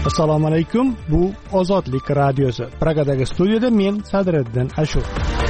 Assalomu alaykum. Bu Ozodlik radiosi. Pragadagi studiyada men Sadriddin Ashur.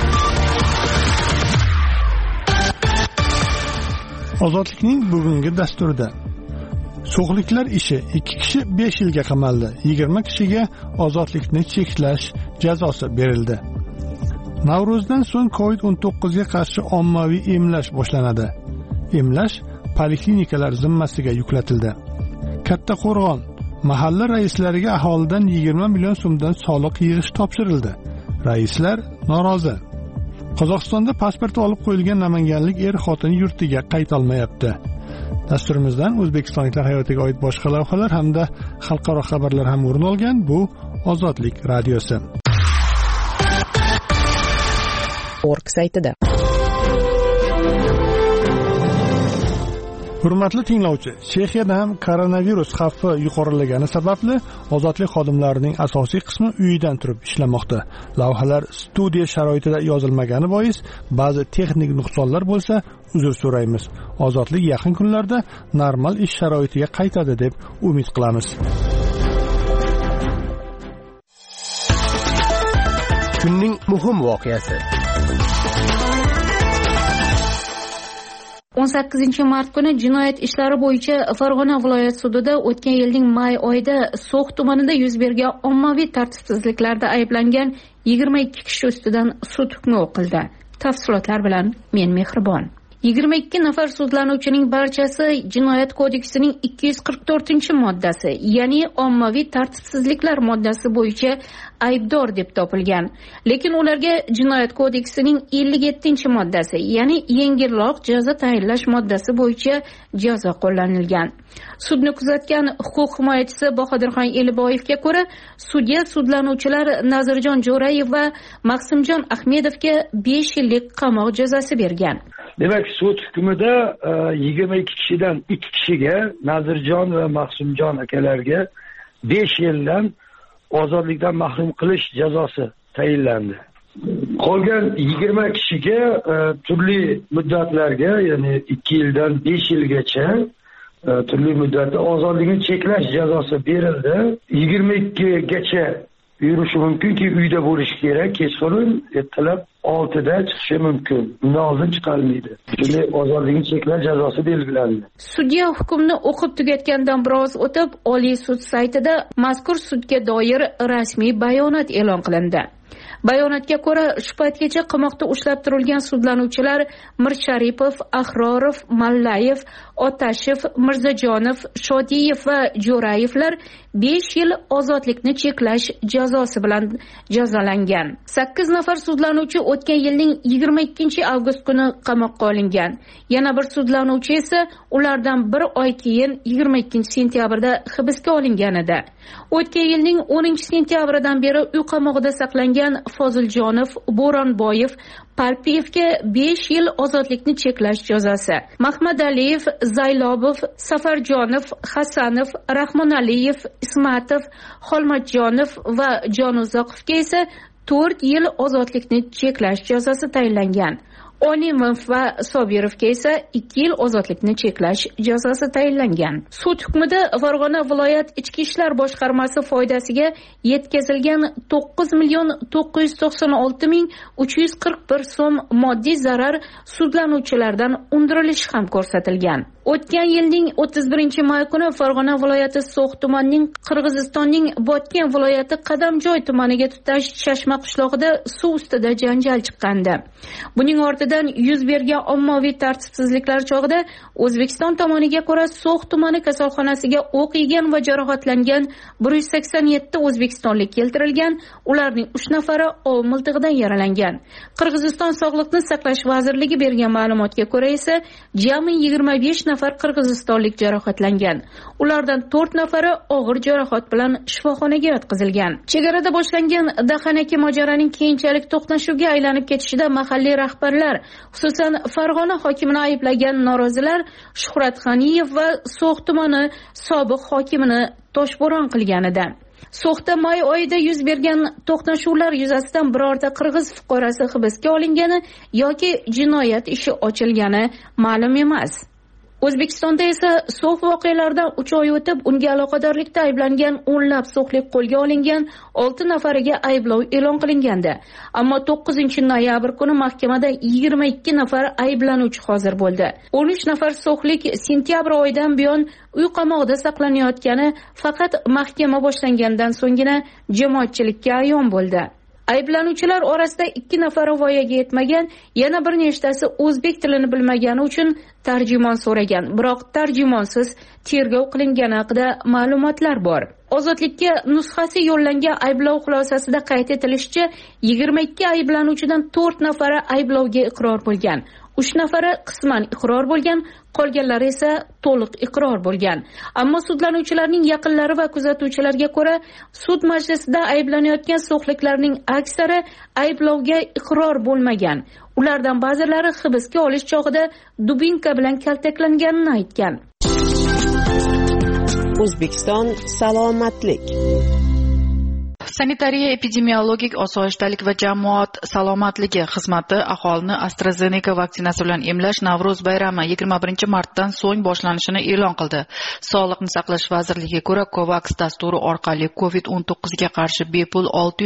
Ozodlikning bugungi dasturida so'xliklar ishi 2 kishi 5 yilga qamaldi. 20 kishiga ozodlikni cheklash jazosi berildi. Navro'zdan so'ng COVID-19 ga qarshi ommaviy emlash boshlanadi. Emlash poliklinikalar zimmasiga yuklatildi. Kattaqo'rg'on mahalla raislariga aholidan 20 million so'mdan soliq yig'ish topshirildi. Raislar norozi. Qozog'istonda pasporti olib qo'yilgan namanganlik xotin yurtiga qayta olmayapti. Dasturimizdan o'zbekistonliklar hayotiga oid boshqa lavhalar hamda xalqaro xabarlar ham o'rin olgan. Bu Ozodlik radiosi. Org saytida. Hurmatli tinglovchi, Chexiyada ham koronavirus xavfi yuqorilagani sababli ozodlik xodimlarining asosiy qismi uyidan turib ishlamoqda. Lavhalar studiya sharoitida yozilmagani bois ba'zi texnik nuqsonlar bo'lsa, uzr so'raymiz. Ozodlik yaqin kunlarda normal ish sharoitiga qaytadi deb umid qilamiz. Kunning muhim voqeasi. 18 mart kuni jinoyat ishlari bo'yicha Farg'ona viloyat sudida o'tgan yilning may oyida So'x tumanida yuz bergan ommaviy tartibsizliklarda ayblangan 22 kishi ustidan sud hukmi o'qildi. Tafsilotlar bilan men Mehribon. 22 nafar sudlanuvchining barchasi Jinoyat kodeksining 244-moddasi, ya'ni ommaviy tartibsizliklar moddasi bo'yicha aybdor deb topilgan. Lekin ularga Jinoyat kodeksining 57-moddasi, ya'ni yengilroq jazo tayinlash moddasi bo'yicha jazo qo'llanilgan. Sudni kuzatgan huquq himoyachisi Bahodirxon Eliboyevga ko'ra, sudya sudlanuvchilar Nazirjon Jo'rayev va Maqsimjon Ahmedovga 5 yillik qamoq jazosi bergan. Demak, sud hukmida 22 kishidan 2 kishiga, Nazirjon va Maqsimjon akalarga 5 yildan ozodlikdan mahrum qilish jazosi tayinlandi. Qolgan 20 kishiga turli muddatlarga, ya'ni 2 yildan 5 yilgacha turli muddatda ozodlikni cheklash jazosi berildi. 22 gacha yurishi mumkinki, uyda bo'lishi kerak. Kechqurun ertalab 6 da chiqishi mumkin. Undan oldin chiqarilmaydi. Shunday ozodlikni cheklash jazosi belgilandi. Sudya hukmni o'qib tugatgandan biroz o'tib, Oliy sud saytida mazkur sudga doir rasmiy bayonot e'lon qilindi. Bayonotga ko'ra, shu paytgacha qamoqda ushlab turilgan sudlanuvchilar Mirsharipov, Ahrorov, Mallayev, Otashev, Mirzajonov, Shodiyev va Jo'rayevlar 5 yil ozodlikni cheklash jazosi bilan jazolangan. 8 nafar sudlanuvchi o'tgan yilning 22-avgust kuni qamoqqa olingan. Yana bir sudlanuvchi esa ulardan bir oy keyin 22-sentyabrda hibsga olingan edi. O'tgan yilning 10-sentyabridan beri uy qamog'ida saqlangan Foziljonov, Bo'ronboyev, Parpiyevga 5 yil ozodlikni cheklash jazosi. Mahmadaliyev, Zaylobov, Safarjonov, Hasanov, Rahmonaliyev, Ismatov, Xolmatjonov va Jonuzoqovga esa 4 yil ozodlikni cheklash jazosi tayinlangan. Olimov va Sobirovga esa 2 yil ozodlikni cheklash jazosi tayinlangan. Sud hukmida Farg'ona viloyat ichki ishlar boshqarmasi foydasiga yetkazilgan 9,996,341 so'm moddiy zarar sudlanuvchilardan undirilishi ham ko'rsatilgan. O'tgan yilning 31-may kuni Farg'ona viloyati So'x tumanining Qirg'izistonning Botken viloyati Qadamjoy tumaniga tutash Chashma qishlog'ida suv ustida janjal chiqqandi. Buning ortidan yuz bergan ommaviy tartibsizliklar chog'ida O'zbekiston tomoniga ko'ra So'x tumani kasalxonasiga o'q yegan va jarohatlangan 187 o'zbekistonlik keltirilgan, ularning 3 nafari ov miltig'idan yaralangan. Qirg'iziston Sog'liqni saqlash vazirligi bergan ma'lumotga ko'ra esa jami 25 nafar qirg'izistonlik jarohatlangan. Ulardan 4 nafari og'ir jarohat bilan shifoxonaga yotqizilgan. Chegarada boshlangan dahanaki mojaroning keyinchalik to'qnashuvga aylanib ketishida mahalliy rahbarlar, xususan Farg'ona hokimini ayblagan norozilar Shuhrat Xaniyev va So'x tumani sobiq hokimini toshbo'ron qilgan edi. So'xda may oyida yuz bergan to'qnashuvlar yuzasidan birorta qirg'iz fuqarosi hibsga olingani yoki jinoyat ishi ochilgani ma'lum emas. O'zbekistonda esa so'x voqealaridan 3 oy o'tib, unga aloqadorlikda ayblangan o'nlab so'xlik qo'lga olingan, 6 nafariga ayblov e'lon qilingandi. Ammo 9-noyabr kuni mahkamada 22 nafar ayblanuvchi hozir bo'ldi. 13 nafar so'xlik sentyabr oyidan buyon uy qamoqida saqlanayotgani faqat mahkama boshlangandan so'nggina jamoatchilikka ayon bo'ldi. Ayblanuvchilar orasida 2 nafari voyaga yetmagan, yana bir nechtasi o'zbek tilini bilmagani uchun tarjimon so'ragan. Biroq tarjimonsiz tergov qilingani haqida ma'lumotlar bor. Ozodlikka nusxasi yo'llangan ayblov xulosasida qayd etilishicha, 22 ayblanuvchidan 4 nafari ayblovga iqror bo'lgan. 3 nafari qisman iqror bo'lgan, qolganlari esa to'liq iqror bo'lgan. Ammo sudlanuvchilarning yaqinlari va kuzatuvchilarga ko'ra, sud majlisida ayblanayotgan so'xliklarning aksari ayblovga iqror bo'lmagan. Ulardan ba'zilari hibsga olish chog'ida dubinka bilan kaltaklanganini aytgan. O'zbekiston salomatlik. Sanitariya-epidemiologik osoyishtalik va jamoat salomatligi xizmati aholini AstraZeneca vaksinasi bilan emlash Navro'z bayrami 21 martdan so'ng boshlanishini e'lon qildi. Sog'liqni saqlash vazirligiga ko'ra, COVAX dasturi orqali COVID-19 ga qarshi bepul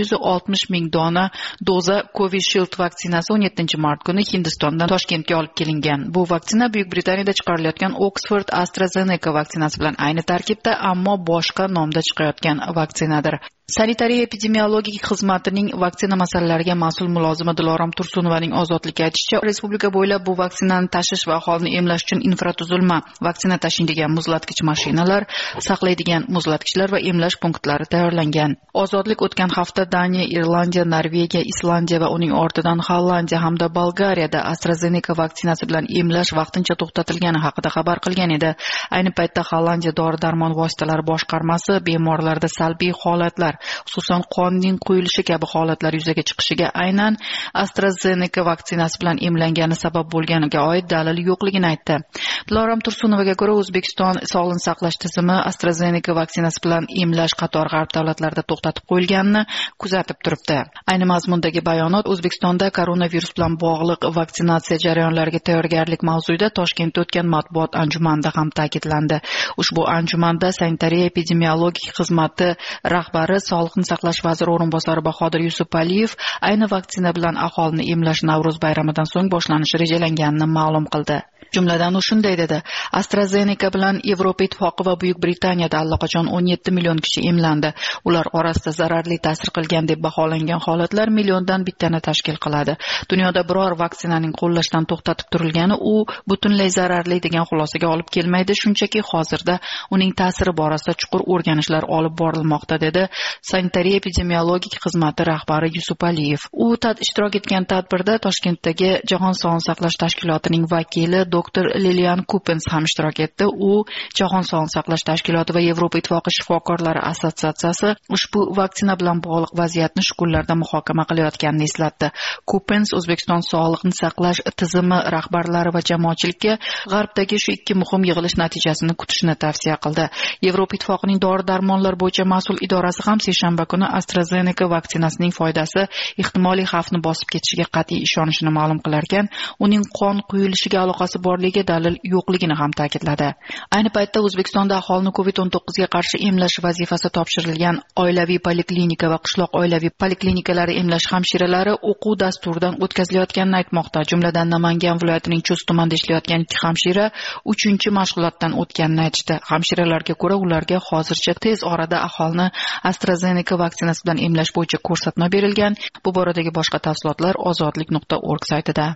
660 ming dona doza Covishield vaksinasi 17 mart kuni Hindistondan Toshkentga olib kelingan. Bu vaksina Buyuk Britaniyada chiqarilayotgan Oxford AstraZeneca vaksinasi bilan ayni tarkibda, ammo boshqa nomda chiqayotgan vaksinadir. Sanitariya-epidemiologik xizmatining vaksina masalalariga mas'ul mulozimi Dilorom Tursunovaning ozodlikka aytishicha, respublika bo'ylab bu vaksinani tashish va aholini emlash uchun infratuzilma, vaksina tashiydigan muzlatgich mashinalar, saqlaydigan muzlatgichlar va emlash punktlari tayyorlangan. Ozodlik o'tgan hafta Daniya, Irlandiya, Norvegiya, Islandiya va uning ortidan Hollandiya hamda Bolgariyada AstraZeneca vaksinasi bilan emlash vaqtincha to'xtatilgani haqida xabar qilgan edi. Ayni paytda Hollandiya dori-darmon vositalari boshqarmasi bemorlarda salbiy holatlar, xususan qonning quyilishi kabi holatlar yuzaga chiqishiga aynan AstraZeneca vaksinasi bilan emlangani sabab bo'lganiga oid dalil yo'qligini aytdi. Dilorom Tursunovaga ko'ra, O'zbekiston sog'liqni saqlash tizimi AstraZeneca vaksinasi bilan emlash qator g'arb davlatlarida to'xtatib qo'yilganini kuzatib turibdi. Ayni mazmundagi bayonot O'zbekistonda koronavirus bilan bog'liq vaksinatsiya jarayonlariga tayyorgarlik mavzuida Toshkentda o'tgan matbuot anjumanida ham ta'kidlandi. Ushbu anjumanda sanitariya-epidemiologik xizmati rahbari Sog'liqni saqlash vaziri o'rinbosari Bahodir Yusupaliyev ayni vaksina bilan aholini emlash Navro'z bayramidan so'ng boshlanishi rejalanganini ma'lum qildi. Jumladan u shunday dedi: AstraZeneca bilan Yevropa Ittifoqi va Buyuk Britaniyada allaqachon 17 million kishi emlandi. Ular orasida zararli ta'sir qilgan deb baholangan holatlar milliondan bittani tashkil qiladi. Dunyoda biror vaksinaning qo'llashdan to'xtatib turilgani u butunlay zararli degan xulosaga olib kelmaydi, shunchaki hozirda uning ta'siri borasida chuqur o'rganishlar olib borilmoqda, dedi sanitariya-epidemiologik xizmati rahbari Yusupaliyev. U ishtirok etgan tadbirda Toshkentdagi Jahon sog'liqni saqlash tashkilotining vakili Dr. Lilian Coopens ham ishtirok etdi. U Jahon sog'liqni saqlash tashkiloti va Yevropa Ittifoqi shifokorlari assotsiatsiyasi ushbu vaksina bilan bog'liq vaziyatni shu kunlarda muhokama qilayotganini eslatdi. Coopens O'zbekiston sog'liqni saqlash tizimi rahbarlari va jamoatchilikka g'arbdagi shu ikki muhim yig'ilish natijasini kutishni tavsiya qildi. Yevropa Ittifoqining dori-darmonlar bo'yicha mas'ul idorasi ham seshanba kuni AstraZeneca vaksinasining foydasi ehtimoliy xavfni bosib ketishiga qat'iy ishonishini ma'lum qilarkan, uning qon quyilishiga aloqasi borligi dalil yo'qligini ham ta'kidladi. Ayni paytda O'zbekistonda aholini COVID-19 ga qarshi emlash vazifasi topshirilgan oilaviy poliklinika va qishloq oilaviy poliklinikalar emlash hamshiralari o'quv dasturidan o'tkazilayotganini aytmoqda. Jumladan Namangan viloyatining Chust tumanida ishlayotgan 2 hamshira 3-mashg'ulotdan o'tganini aytishdi. Hamshiralarga ko'ra, ularga hozircha tez orada aholini AstraZeneca vaksinasi bilan emlash bo'yicha ko'rsatma berilgan. Bu boradagi boshqa tafsilotlar ozodlik.org saytida.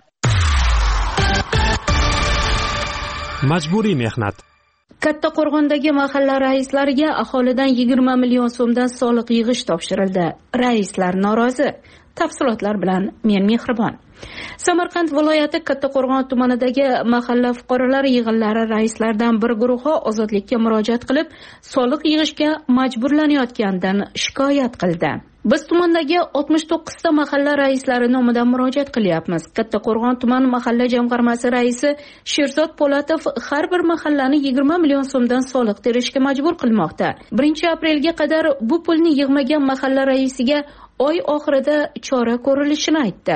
Majburiy mehnat. Kattaqo'rg'ondagi mahalla raislariga aholidan 20 million so'mdan soliq yig'ish topshirildi. Raislar norozi. Tafsilotlar bilan men Mehribon. Samarqand viloyati Kattaqo'rg'on tumanidagi mahalla fuqarolari yig'inlari raislaridan bir guruhi ozodlikka murojaat qilib, soliq yig'ishga majburlanayotganidan shikoyat qildi. Biz tumandagi 69 ta mahalla raislari nomidan murojaat qilyapmiz. Kattaqo'rg'on tuman mahalla jamg'armasi raisi Sherzod Po'latov har bir mahallani 20 million so'mdan soliq terishga majbur qilmoqda. 1-aprelga qadar bu pulni yig'magan mahalla raisiga oy oxirida chora ko'rilishini aytdi.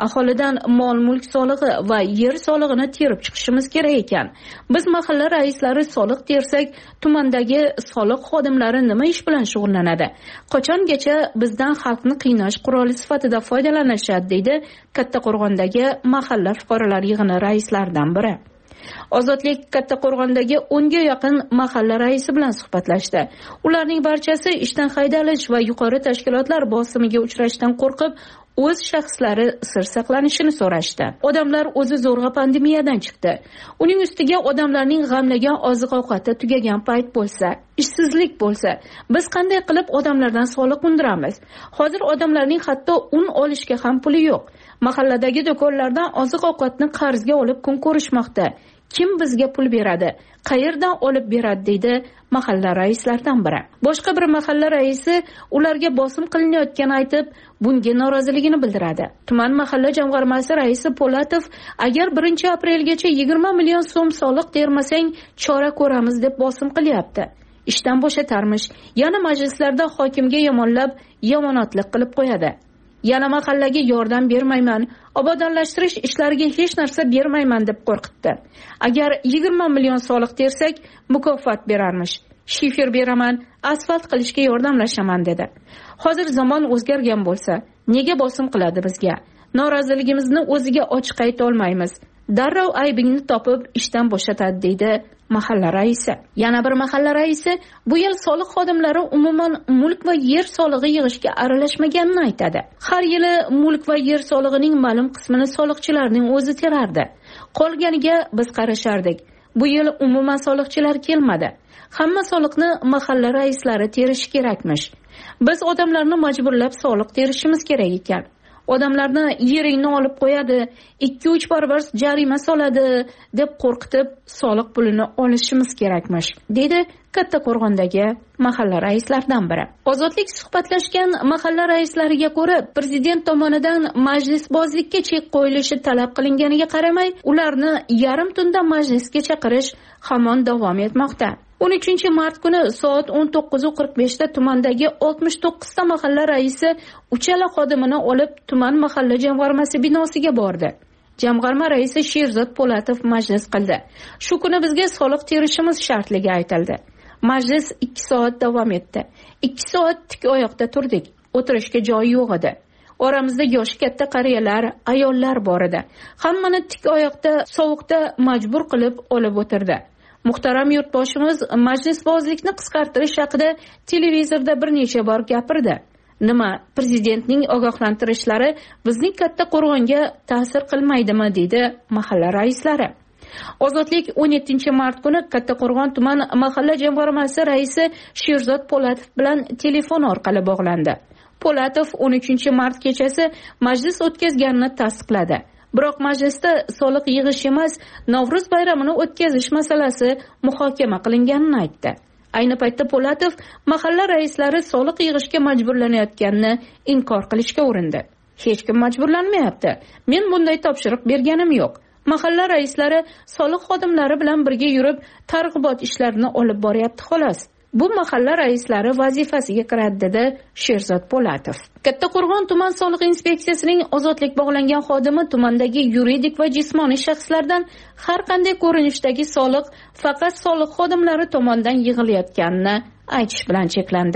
aholidan mol mulk solig'i va yer solig'ini terib chiqishimiz kerak ekan. Biz mahalla raislari soliq tersak, tumandagi soliq xodimlari nima ish bilan shug'ullanadi? Qachongacha bizdan xalqni qiynash quroli sifatida foydalanishadi, deydi Kattaqo'rg'ondagi mahalla fuqarolar yig'ini raislaridan biri. Ozodlik Kattaqo'rg'ondagi 10 ga yaqin mahalla raisi bilan suhbatlashdi. Ularning barchasi ishdan haydalish va yuqori tashkilotlar bosimiga uchrashdan qo'rqib, o'z shaxslari sir saqlanishini so'rashdi. Odamlar o'zi zo'rg'a pandemiyadan chiqdi. Uning ustiga odamlarning g'amlagan oziq-ovqati tugagan payt bo'lsa, ishsizlik bo'lsa, biz qanday qilib odamlardan soliq undiramiz? Hozir odamlarning hatto un olishga ham puli yo'q. Mahalladagi do'konlardan oziq-ovqatni qarzga olib kun ko'rishmoqda. Kim bizga pul beradi? Qayerdan olib beradi, deydi mahalla raislaridan biri. Boshqa bir mahalla raisi ularga bosim qilinayotganini aytib, bunga noroziligini bildiradi. Tuman mahalla jamg'armasi raisi Po'latov, agar 1-aprelgacha 20 million so'm soliq termasang, chora ko'ramiz deb bosim qilyapti. Ishdan bo'shatarmish. Yana majlislarda hokimga yomonlab, yomonotlik qilib qo'yadi. Yana mahallaga yordam bermayman, obodonlashtirish ishlariga hech narsa bermayman deb qo'rqitdi. Agar 20 million soliq tersak, mukofot berarmish. Shifer beraman, asfalt qilishga yordamlashaman dedi. Hozir zamon o'zgargan bo'lsa, nega bosim qiladi bizga? Noroziligimizni o'ziga ochiq ayta olmaymiz. Darrov aybingni topib ishdan bo'shatadi, deydi mahalla raisi. Yana bir mahalla raisi bu yil soliq xodimlari umuman mulk va yer solig'i yig'ishga aralashmaganini aytadi. Har yili mulk va yer solig'ining ma'lum qismini soliqchilarning o'zi terardi. Qolganiga biz qarashardik. Bu yil umuman soliqchilar kelmadi. Hamma soliqni mahalla raislari terishi kerakmish. Biz odamlarni majburlab soliq terishimiz kerak ekan. Odamlarni yeringni olib qo'yadi, 2-3 barobar jarima soladi deb qo'rqitib soliq pulini olishimiz kerakmish, dedi Kattaqo'rg'ondagi mahalla raislaridan biri. Ozodlik suhbatlashgan mahalla raislariga ko'ra, prezident tomonidan majlisbozlikka chek qo'yilishi talab qilinganiga qaramay, ularni yarim tunda majlisga chaqirish hamon davom etmoqda. 13 mart kuni soat 19:45 da tumandagi 69 ta mahalla raisi uchala xodimini olib tuman mahalla jamg'armasi binosiga bordi. Jamg'arma raisi Sherzod Po'latov majlis qildi. Shu kuni bizga soliq terishimiz shartligi aytildi. Majlis 2 soat davom etdi. 2 soat tik oyoqda turdik. O'tirishga joy yo'q edi. Oramizda yoshi katta qariyalar, ayollar bor edi. Hammani tik oyoqda sovuqda majbur qilib olib o'tirdi. Muhtaram yurtboshimiz majlisbozlikni qisqartirish haqida televizorda bir necha bor gapirdi. Nima, prezidentning ogohlantirishlari bizning Kattaqo'rg'onga ta'sir qilmaydimi, dedi mahalla raislari. Ozodlik 17 mart kuni Kattaqo'rg'on tuman mahalla jamg'armasi raisi Sherzod Po'latov bilan telefon orqali bog'landi. Po'latov 13 mart kechasi majlis o'tkazganini tasdiqladi. Biroq majlisda soliq yig'ish emas, Navro'z bayramini o'tkazish masalasi muhokama qilinganini aytdi. Ayni paytda Po'latov mahalla raislari soliq yig'ishga majburlanayotganini inkor qilishga urindi. Hech kim majburlanmayapti. Men bunday topshiriq berganim yo'q. Mahalla raislari soliq xodimlari bilan birga yurib, targ'ibot ishlarini olib boryapti xolos. Bu mahalla raislari vazifasiga kiradi, dedi Sherzod Po'latov. Kattaqo'rg'on tuman soliq inspeksiyasining ozodlik bog'langan xodimi tumandagi yuridik va jismoniy shaxslardan har qanday ko'rinishdagi soliq faqat soliq xodimlari tomonidan yig'ilayotganini aytish bilan cheklandi.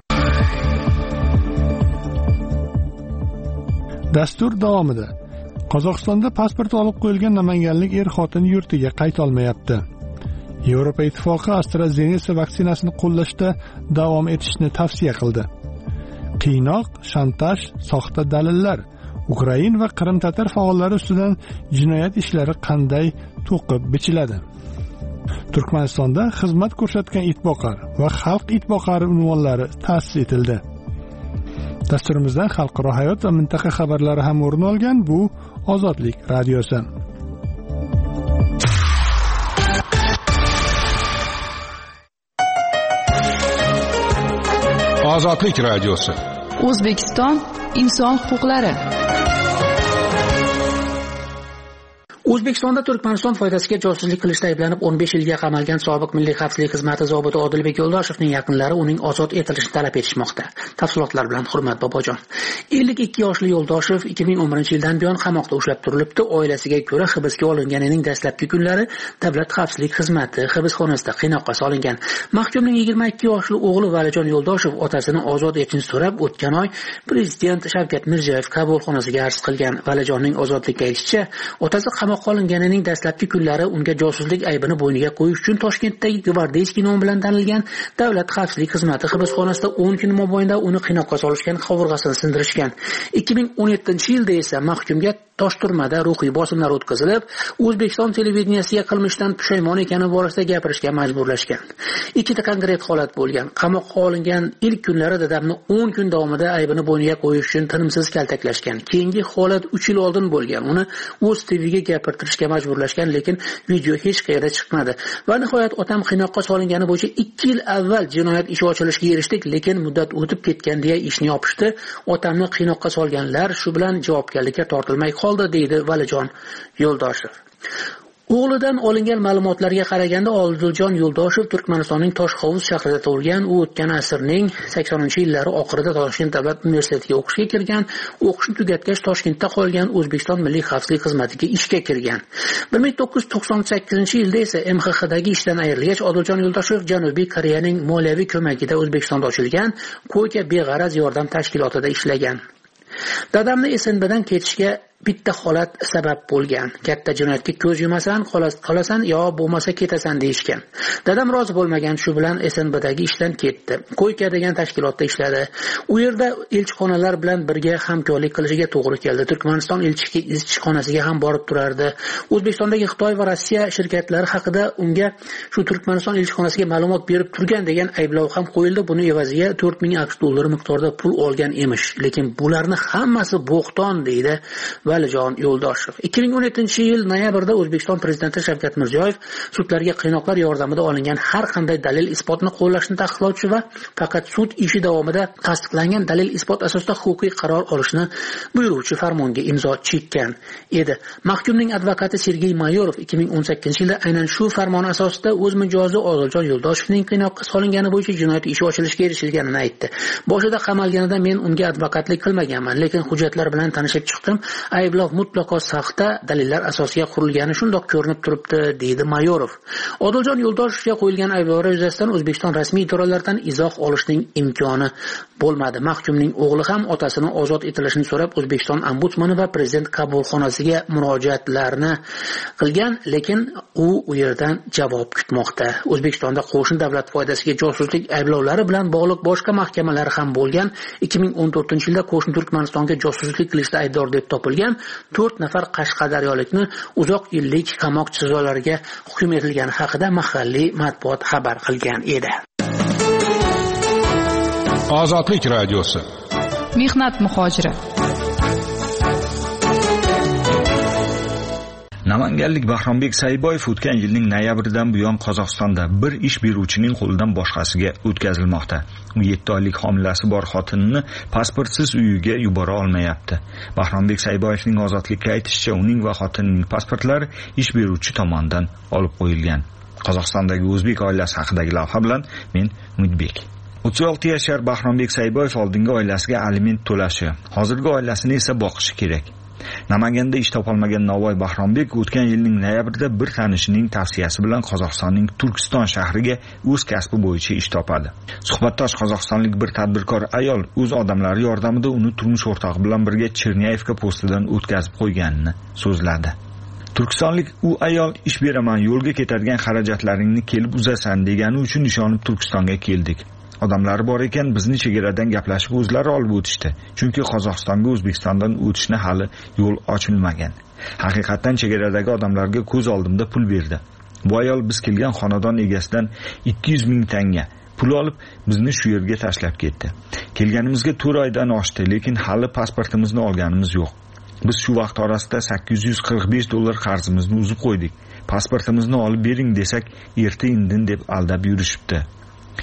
Dastur davomida Qozog'istonda pasport olib qo'yilgan namanganlik er-xotin yurtiga qayta olmayapti. Yevropa Ittifoqi AstraZeneca vaksinasini qo'llashda davom etishni tavsiya qildi. Qiynoq, shantaj, soxta dalillar, Ukrain va Qrim-tatar faollari ustidan jinoyat ishlari qanday to'qib bichiladi? Turkmanistonda xizmat ko'rsatgan itboqar va xalq itboqari unvonlari ta'sis etildi. Dasturimizdan xalqaro hayot va mintaqa xabarlari ham o'rin olgan. Bu Ozodlik radiosi. Ozodlik radiosi. O'zbekiston inson huquqlari. O'zbekistonda Turkmaniston foydasiga josuslik qilishda ayblanib 15 yilga qamalgan sobiq Milliy xavfsizlik xizmati zobiti Odilbek Yo'ldoshevning yaqinlari uning ozod etilishini talab etishmoqda. Tafsilotlar bilan Hurmat Bobojon. 52 yoshli Yo'ldoshev 2011-yildan buyon qamoqda ushlab turilibdi. Oilasiga ko'ra hibsga olinganining dastlabki kunlari Davlat xavfsizlik xizmati hibsxonasida qiynoqqa solingan. Mahkumning 22 yoshli o'g'li Valijon Yo'ldoshev otasini ozod etishni so'rab o'tgan oy Prezident Shavkat Mirziyoyev qabulxonasiga arz qilgan. Valijonning ozodlikka aytishicha, otasi qamoqqa olinganining dastlabki kunlari unga josuslik aybini bo'yniga qo'yish uchun Toshkentdagi Gvardeyskiy nomi bilan tanilgan Davlat xavfsizlik xizmati hibsxonasida 10 kun mobaynida uni qiynoqqa solishgan, qovurg'asini sindirishgan. 2017-yilda esa mahkumga Toshturmada ruhiy bosimlar o'tkazilib, O'zbekiston televideniyasiga qilmishdan pushaymon ekani borasida gapirishga majburlashgan. Ikkita konkret holat bo'lgan. Qamoqqa olingan ilk kunlari dadamni 10 kun davomida aybini bo'yniga qo'yish uchun tinimsiz kaltaklashgan. Keyingi holat 3 yil oldin bo'lgan. Uni o'z TVga gapirtirishga majburlashgan, lekin video hech qayerda chiqmadi. Va nihoyat otam qiynoqqa solingani bo'yicha 2 yil avval jinoyat ishi ochilishiga erishdik, lekin muddat o'tib ketgan deya ishni yopishdi. Otamni qiynoqqa solganlar shu bilan javobgarlikka tortilmay qoldi, deydi Valijon Yo'ldoshev. O'g'lidan olingan ma'lumotlarga qaraganda Odiljon Yo'ldoshev Turkmanistonning Toshhovuz shahrida tug'ilgan. U o'tgan asrning 80-yillari oxirida Toshkent davlat universitetiga o'qishga kirgan. O'qishni tugatgach Toshkentda qolgan, O'zbekiston Milliy xavfsizlik xizmatiga ishga kirgan. 1998-yilda esa MXXdagi ishdan ayrilgach, Odiljon Yo'ldoshev Janubiy Koreyaning moliyaviy ko'magida O'zbekistonda ochilgan Ko'ka beg'araz yordam tashkilotida ishlagan. Dadamni SNBdan ketishga bitta holat sabab bo'lgan. Katta jinoyatga ko'z yumasan, qolasan yo bo'lmasa ketasan deyishgan. Dadam rozi bo'lmagan, shu bilan SNBdagi ishdan ketdi. Ko'yka degan tashkilotda ishladi. U yerda elchixonalar bilan birga hamkorlik qilishiga to'g'ri keldi. Turkmaniston elchixonasiga ham borib turardi. O'zbekistondagi Xitoy va Rossiya shirkatlari haqida unga shu Turkmaniston elchixonasiga ma'lumot berib turgan degan ayblov ham qo'yildi. Buni evaziga 4000 AQSh dollari miqdorida pul olgan emish. Lekin bularni hammasi bo'xton, deydi Valijon Yo'ldoshev. 2017-yil noyabrda O'zbekiston prezidenti Shavkat Mirziyoyev sudlarga qiynoqlar yordamida olingan har qanday dalil isbotni qo'llashni taqiqlovchi va faqat sud ishi davomida tasdiqlangan dalil isbot asosida huquqiy qaror olishni buyuruvchi farmonga imzo chekkan edi. Mahkumning advokati Sergey Mayorov 2018-yilda aynan shu farmon asosida o'z mijozi Odiljon Yo'ldoshevning qiynoqqa solingani bo'yicha jinoyat ishi ochilishga erishilganini aytdi. Boshida qamalganida men unga advokatlik qilmaganman, lekin hujjatlar bilan tanishib chiqdim. Ayblov mutlaqo saxta dalillar asosiga qurilgani shundoq ko'rinib turibdi, deydi Mayorov. Odiljon Yo'ldoshevga qo'yilgan ayblovlar yuzasidan O'zbekiston rasmiy idoralaridan izoh olishning imkoni bo'lmadi. Mahkumning o'g'li ham otasini ozod etilishini so'rab O'zbekiston ombudsmani va prezident qabulxonasiga murojaatlarni qilgan, lekin u yerdan javob kutmoqda. O'zbekistonda qo'shni davlat foydasiga josuslik ayblovlari bilan bog'liq boshqa mahkamalar ham bo'lgan. 2014-yilda qo'shni Turkmanistonga josuslik qilishda aybdor deb topilgan 4 nafar Qashqadaryolikni uzoq yillik qamoq jazolariga hukm etilgani haqida mahalliy matbuot xabar qilgan edi. Ozodlik radiosi. Mehnat muhojiri. Namanganlik Bahrombek Sayboyev o'tgan yilning noyabridan buyon Qozog'istonda bir ish beruvchining qo'lidan boshqasiga o'tkazilmoqda. U 7 oylik homilasi bor xotinini pasportsiz uyiga yubora olmayapti. Bahrombek Sayboyevning ozodlikka aytishicha, uning va xotinining pasportlari ish beruvchi tomonidan olib qo'yilgan. Qozog'istondagi o'zbek oilasi haqidagi lavha bilan men Umidbek. 36 yashar Bahrombek Sayboyev oldingi oilasiga aliment to'lashi, hozirgi oilasini esa boqishi kerak. Namanganda ish topolmagan Navoiy Bahrombek o'tgan yilning noyabrida bir tanishining tavsiyasi bilan Qozog'istonning Turkiston shahriga o'z kasbi bo'yicha ish topadi. Suhbatdosh qozog'istonlik bir tadbirkor ayol o'z odamlari yordamida uni turmush o'rtog'i bilan birga Chernyayevka postidan o'tkazib qo'yganini so'zladi. Turkistonlik u ayol ish beraman, yo'lga ketadigan xarajatlaringni kelib uzasan degani uchun ishonib Turkistonga keldik. Odamlari bor ekan, bizni chegaradan gaplashib o'zlari olib o'tishdi. Chunki Qozog'istonga O'zbekistondan o'tishni hali yo'l ochilmagan. Haqiqatan chegaradagi odamlarga ko'z oldimda pul berdi. Bu ayol biz kelgan xonadon egasidan 200 ming tanga pul olib bizni shu yerga tashlab ketdi. Kelganimizga 4 oydan oshdi, lekin hali pasportimizni olganimiz yo'q. Biz shu vaqt orasida 845 dollar qarzimizni uzib qo'ydik. Pasportimizni olib bering desak, erta indin deb aldab yurishibdi.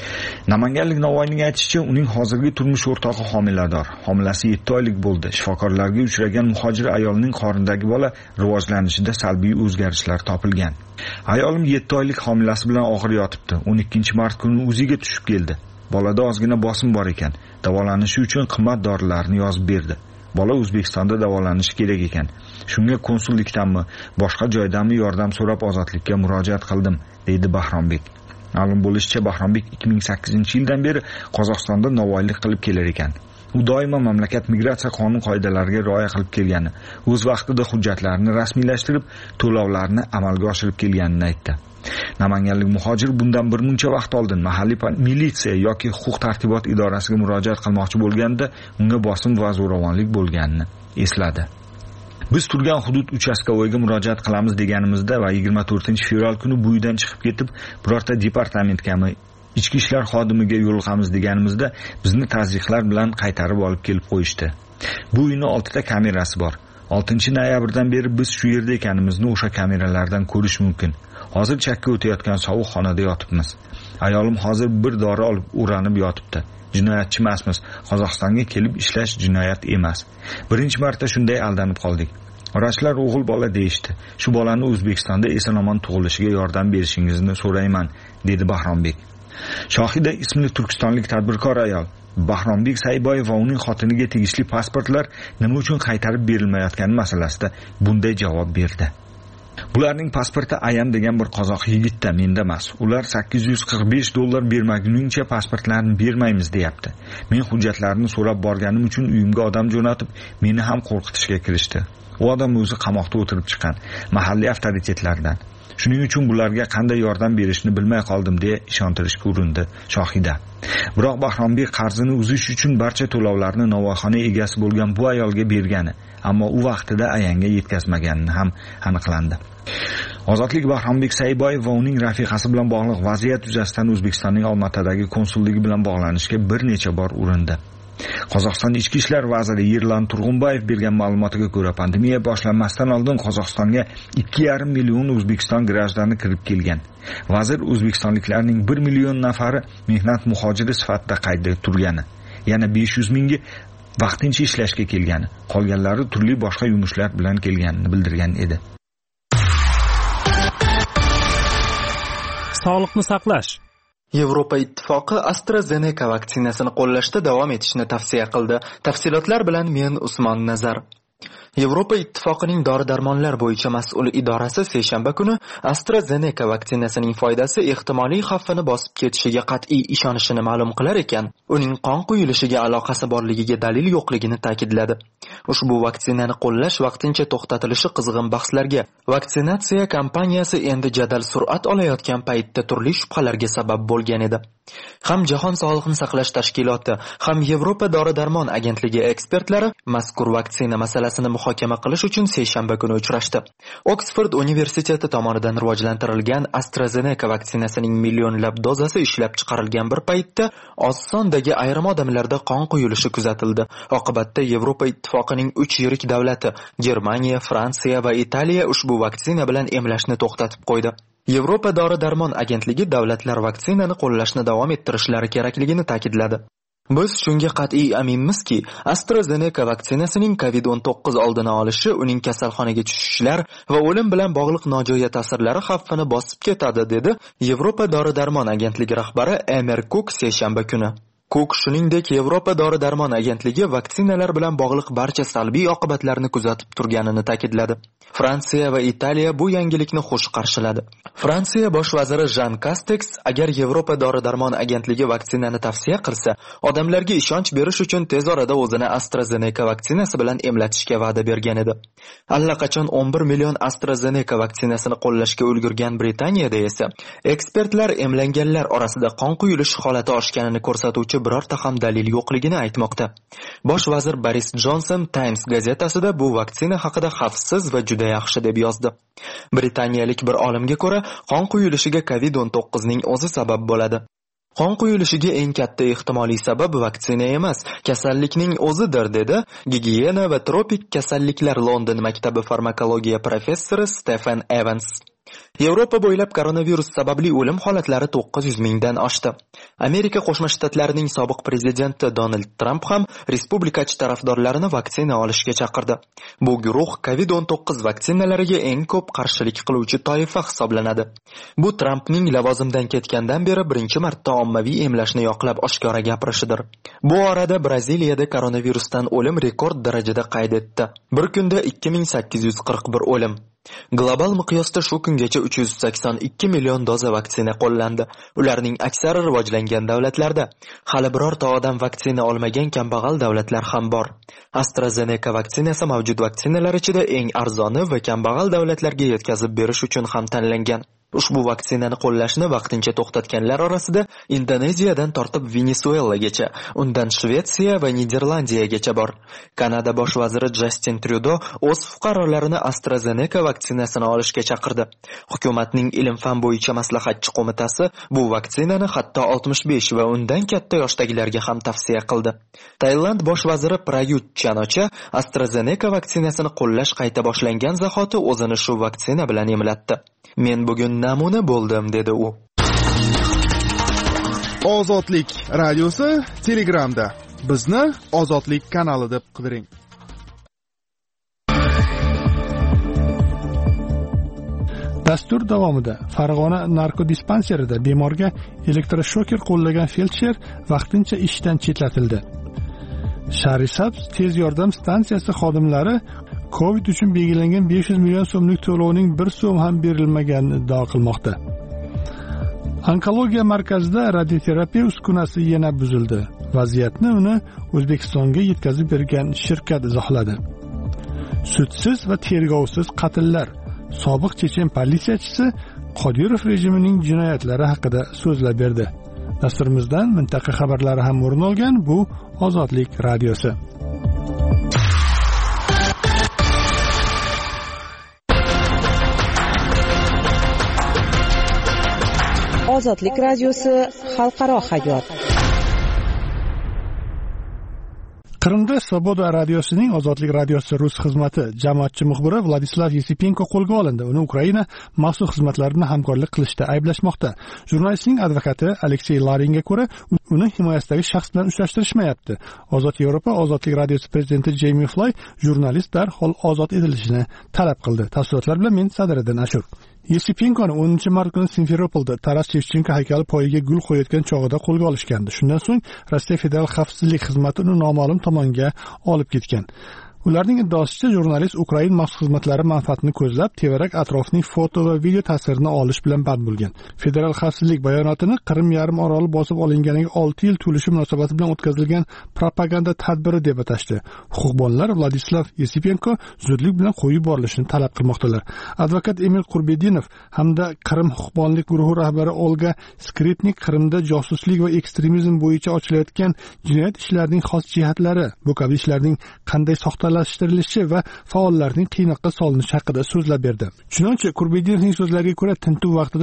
Namanganlik Navoiyning aytishicha, uning hozirgi turmush o'rtog'i homilador. Homilasi 7 oylik bo'ldi. Shifokorlarga uchragan muhojir ayolning qornidagi bola rivojlanishida salbiy o'zgarishlar topilgan. Ayolim 7 oylik homilasi bilan og'ir yotibdi. 12-mart kuni o'ziga tushib keldi. Bolada ozgina bosim bor ekan. Davolanishi uchun qimmat dorilarni yozib berdi. Bola O'zbekistonda davolanishi kerak ekan. Shunga konsullikdanmi, boshqa joydanmi yordam so'rab ozodlikka murojaat qildim, deydi Bahrombek. Ma'lum bo'lishicha, Bahrombek 2008-yildan beri Qozog'istonda novvoylik qilib kelar ekan. U doimo mamlakat migratsiya qonun qoidalariga rioya qilib kelgani, o'z vaqtida hujjatlarini rasmiylashtirib, to'lovlarni amalga oshirib kelganini aytdi. Namanganlik muhojir bundan bir muncha vaqt oldin mahalliy militsiya yoki huquq-tartibot idorasiga murojaat qilmoqchi bo'lganda, unga bosim va zo'ravonlik bo'lganini esladi. Biz turgan hudud uchastkovoyga murojaat qilamiz deganimizda va 24-fevral kuni bu uydan chiqib ketib, birorta departamentgami, ichki ishlar xodimiga yo'liqamiz deganimizda, bizni tazyiqlar bilan qaytarib olib kelib qo'yishdi. Bu uyning 6 ta kamerasi bor. 6-noyabrdan beri biz shu yerda ekanimizni o'sha kameralardan ko'rish mumkin. Hozir chakka o'tayotgan sovuq xonada yotibmiz. Ayolim hozir bir dori olib o'ranib yotibdi. Jinoyatchi emasmiz. Qozog'istonga kelib ishlash jinoyat emas. Birinchi marta shunday aldanib qoldik. Vrachlar o'g'il bola deyishdi. Shu bolani O'zbekistonda eson-omon tug'ilishiga yordam berishingizni so'rayman, dedi Bahrombek. Shohida ismli turkistonlik tadbirkor ayol Bahrombek Sayboyev va uning xotiniga tegishli pasportlar nima uchun qaytarib berilmayotgani masalasida bunday javob berdi. Bularning pasporti Ayam degan bir qozoq yigitda, menda emas. Ular $845 bermaguningcha pasportlarni bermaymiz deyapti. Men hujjatlarini so'rab borganim uchun uyimga odam jo'natib, meni ham qo'rqitishga kirishdi. U odam o'zi qamoqda o'tirib chiqqan mahalliy avtoritetlardan. Shuning uchun bularga qanday yordam berishni bilmay qoldim deya ishontirishga urindi Shohida. Biroq Bahrombek qarzini uzish uchun barcha to'lovlarni novvoyxona egasi bo'lgan bu ayolga bergani, ammo u vaqtida Ayanga yetkazmaganini ham aniqlandi. Ozodlik Bahrombek Sayboyev va uning rafiqasi bilan bog'liq vaziyat yuzasidan O'zbekistonning Olmaotadagi konsulligi bilan bog'lanishga bir necha bor urindi. Qozog'iston Ichki ishlar vaziri Yerlan Turg'unboyev bergan ma'lumotiga ko'ra, pandemiya boshlanmasdan oldin Qozog'istonga 2,5 million O'zbekiston grajdani kirib kelgan. Vazir o'zbekistonliklarning 1 million nafari mehnat muhojiri sifatida qaydda turgani, yana 500 mingi vaqtincha ishlashga kelgani, qolganlari turli boshqa yumushlar bilan kelganini bildirgan edi. Sog'liqni saqlash. Yevropa Ittifoqi AstraZeneca vaksinasini qo'llashda davom etishni tavsiya qildi. Tafsilotlar bilan men Usmon Nazar. Yevropa Ittifoqining dori-darmonlar bo'yicha mas'ul idorasi seshanba kuni AstraZeneca vaksinasining foydasi ehtimoliy xavfini bosib ketishiga qat'iy ishonishini ma'lum qilar ekan, uning qon quyilishiga aloqasi borligiga dalil yo'qligini ta'kidladi. Ushbu vaksinani qo'llash vaqtincha to'xtatilishi qizg'in bahslarga, vaksinatsiya kampaniyasi endi jadal sur'at olayotgan paytda turli shubhalarga sabab bo'lgan edi. Ham Jahon sog'liqni saqlash tashkiloti, ham Yevropa dori-darmon agentligi ekspertlari mazkur vaksina masalasini muhokama qilish uchun seshanba kuni uchrashdi. Oksford universiteti tomonidan rivojlantirilgan AstraZeneca vaksinasining millionlab dozasi ishlab chiqarilgan bir paytda oz sondagi ayrim odamlarda qon quyilishi kuzatildi. Oqibatda Yevropa Ittifoqining 3 yirik davlati Germaniya, Fransiya va Italiya ushbu vaksina bilan emlashni to'xtatib qo'ydi. Yevropa dori-darmon agentligi davlatlar vaksinani qo'llashni davom ettirishlari kerakligini ta'kidladi. Biz shunga qat'iy aminmizki, AstraZeneca vaksinasining COVID-19 oldini olishi, uning kasalxonaga tushishlar va o'lim bilan bog'liq nojo'ya ta'sirlari xavfini bosib ketadi, dedi Yevropa dori-darmon agentligi rahbari Emir Cook seshanba kuni. Cook shuningdek Yevropa dori-darmon agentligi vaksinalar bilan bog'liq barcha salbiy oqibatlarni kuzatib turganini ta'kidladi. Fransiya va Italiya bu yangilikni xush qarshiladi. Fransiya bosh vaziri Jean Castex agar Yevropa dori-darmon agentligi vaksinani tavsiya qilsa, odamlarga ishonch berish uchun tez orada o'zini AstraZeneca vaksinasi bilan emlatishga va'da bergan edi. Allaqachon 11 million AstraZeneca vaksinasini qo'llashga ulgurgan Britaniyada esa ekspertlar emlanganlar orasida qon quyilish holati oshganini ko'rsatuvchi birorta ham dalil yo'qligini aytmoqda. Bosh vazir Boris Johnson Times gazetasida bu vaksina haqida xavfsiz va juda yaxshi deb yozdi. Britaniyalik bir olimga ko'ra, qon quyilishiga COVID-19 ning o'zi sabab bo'ladi. Qon quyilishiga eng katta ehtimoliy sabab vaksina emas, kasallikning o'zidir, dedi Gigiyena va tropik kasalliklar London maktabi farmakologiya professori Stephen Evans. Yevropa bo'ylab koronavirus sababli o'lim holatlari 900 mingdan oshdi. Amerika Qo'shma Shtatlarining sobiq prezidenti Donald Trump ham respublikachi tarafdorlarini vaksina olishga chaqirdi. Bu guruh COVID-19 vaksinalariga eng ko'p qarshilik qiluvchi toifa hisoblanadi. Bu Trumpning lavozimdan ketgandan beri birinchi marta ommaviy emlashni yoqlab oshkora gapirishidir. Bu orada Braziliyada koronavirusdan o'lim rekord darajada qayd etdi. Bir kunda 2841 o'lim. Global miqyosda shu kungacha 382 million doza vaksina qo'llandi. Ularning aksari rivojlangan davlatlarda. Hali birorta odam vaksina olmagan kambag'al davlatlar ham bor. AstraZeneca vaksinasi mavjud vaksinalar ichida eng arzoni va kambag'al davlatlarga yetkazib berish uchun ham tanlangan. Ushbu vaksinani qo'llashni vaqtincha to'xtatganlar orasida Indoneziyadan tortib Venesuelagacha, undan Shvetsiya va Niderlandiyagacha bor. Kanada bosh vaziri Justin Trudeau o'z fuqarolarini AstraZeneca vaksinasini olishga chaqirdi. Hukumatning ilm-fan bo'yicha maslahatchi qo'mitasi bu vaksinani hatto 65 va undan katta yoshdagilarga ham tavsiya qildi. Tailand bosh vaziri Prayut Chan-ocha AstraZeneca vaksinasini qo'llash qayta boshlangan zahoti o'zini shu vaksina bilan emlatdi. Men bugun namuna bo'ldim, dedi u. Ozodlik radiosi Telegramda. Bizni Ozodlik kanali deb qidiring. Dastur davomida Farg'ona narkodispanserida bemorga elektroshoker qo'llagan feldsher vaqtincha ishdan chetlatildi. Sharisabz tez yordam stansiyasi xodimlari COVID uchun belgilangan 500 million so'mlik to'lovning 1 so'm ham berilmaganini iddao qilmoqda. Onkologiya markazida radioterapiya uskunasi yana buzildi. Vaziyatni uni O'zbekistonga yetkazib bergan shirkat izohladi. Sudsiz va tergovsiz qatllar. Sobiq chechen politsiyachisi Qodirov rejimining jinoyatlari haqida so'zlab berdi. Dasturimizdan mintaqa xabarlari ham o'rin olgan. Bu Ozodlik radiosi. Ozodlik radiosi xalqaro hayot. Qrimda Svoboda radiosining Ozodlik radiosi rus xizmati jamoatchi muxbiri Vladislav Yesipenko qo'lga olindi. Uni Ukraina maxsus xizmatlarini hamkorlik qilishda ayblashmoqda. Jurnalistning advokati Aleksey Laringa ko'ra, uni himoyasidagi shaxs bilan uchrashtirishmayapti. Ozod Yevropa Ozodlik radiosi prezidenti Jamie Floy jurnalist darhol ozod etilishini talab qildi. Tafsilotlar bilan men Sadriddin Ashur. Yesipenkoni 10-mart kuni Simferopolda Taras Shevchenko haykali poyiga gul qo'yayotgan chog'ida qo'lga olishgandi. Shundan so'ng Rossiya Federal xavfsizlik xizmati uni noma'lum tomonga olib ketgan. Ularning iddaosicha jurnalist Ukraina maxsus xizmatlari manfaatini ko'zlab, tevarak atrofning foto va video ta'sirini olish bilan band bo'lgan. Federal xavfsizlik bayonotini Qrim yarim oroli bosib olinganiga 6 yil to'lishi munosabati bilan o'tkazilgan propaganda tadbiri deb atashdi. Huquqbonlar Vladislav Yesipenko zudlik bilan qo'yib borilishini talab qilmoqdalar. Advokat Emil Qurbedinov hamda Qrim huquqbonlik guruhi rahbari Olga Skripnik Qrimda josuslik va ekstremizm bo'yicha ochilayotgan jinoyat ishlarining xos jihatlari, bu kabi ishlarning qanday soxtalashtirilishi va faollarning qiynoqqa solinishi haqida so'zlab berdi. Chunonchi Qurbidinovning so'zlariga ko'ra, tintuv vaqtida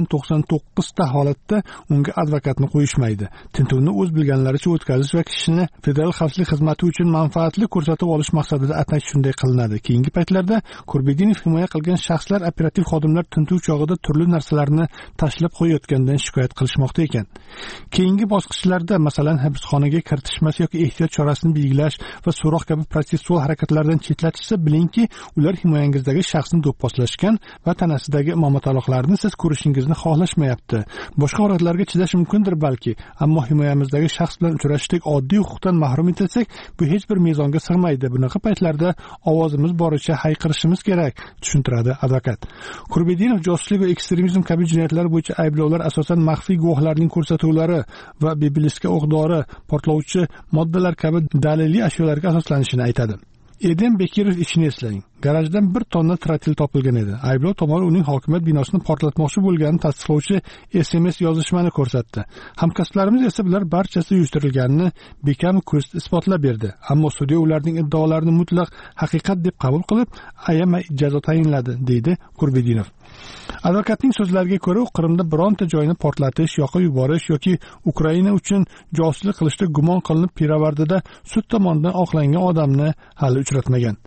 199 ta holatda unga advokatni qo'yishmaydi. Tintuvni o'z bilganlaricha o'tkazish va kishini federal xavfsizlik xizmati uchun manfaatli ko'rsatib olish maqsadida atash shunday qilinadi. Keyingi paytlarda Qurbidinov himoya qilgan shaxslar operativ xodimlar tintuv chog'ida turli narsalarni tashlab qo'yayotganidan shikoyat qilishmoqda ekan. Keyingi bosqichlarda, masalan, hibsxonaga kiritishmas yoki ehtiyot chorasini belgilash va so'roq kabi protsessual harakatlardan chetlatishsa, bilingki, ular himoyangizdagi shaxsni do'pposlashgan va tanasidagi momotaloqlarni siz ko'rishingizni xohlashmayapti. Boshqa holatlarga chidash mumkindir balki, ammo himoyamizdagi shaxs bilan uchrashdek oddiy huquqdan mahrum etilsak, bu hech bir mezonga sig'maydi. Bunaqa paytlarda ovozimiz boricha hayqirishimiz kerak, tushuntiradi advokat. Qurbedinov josuslik va ekstremizm kabi jinoyatlar bo'yicha ayblovlar asosan maxfiy guvohlarning ko'rsatuvlari va Biblisga o'q-dori, portlovchi moddalar kabi daliliy ashyolarga asoslanishini aytadi. Edem Bekirov ishini eslang. Garajdan 1 tonna trotil topilgan edi. Ayblov tomoni uning hokimiyat binosini portlatmoqchi bo'lganini tasdiqlovchi SMS yozishmani ko'rsatdi. Hamkasblarimiz esa bular barchasi uyushtirilganini bekam ko'z isbotlab berdi. Ammo sudya ularning iddaolarini mutlaq haqiqat deb qabul qilib, ayamay jazo tayinladi, deydi Qurbedinov. Advokatning so'zlariga ko'ra, u Qrimda bironta joyni portlatish, yoqib yuborish yoki Ukraina uchun josuslik qilishda gumon qilinib piravardida sud tomonidan oqlangan odamni hali uchratmagan.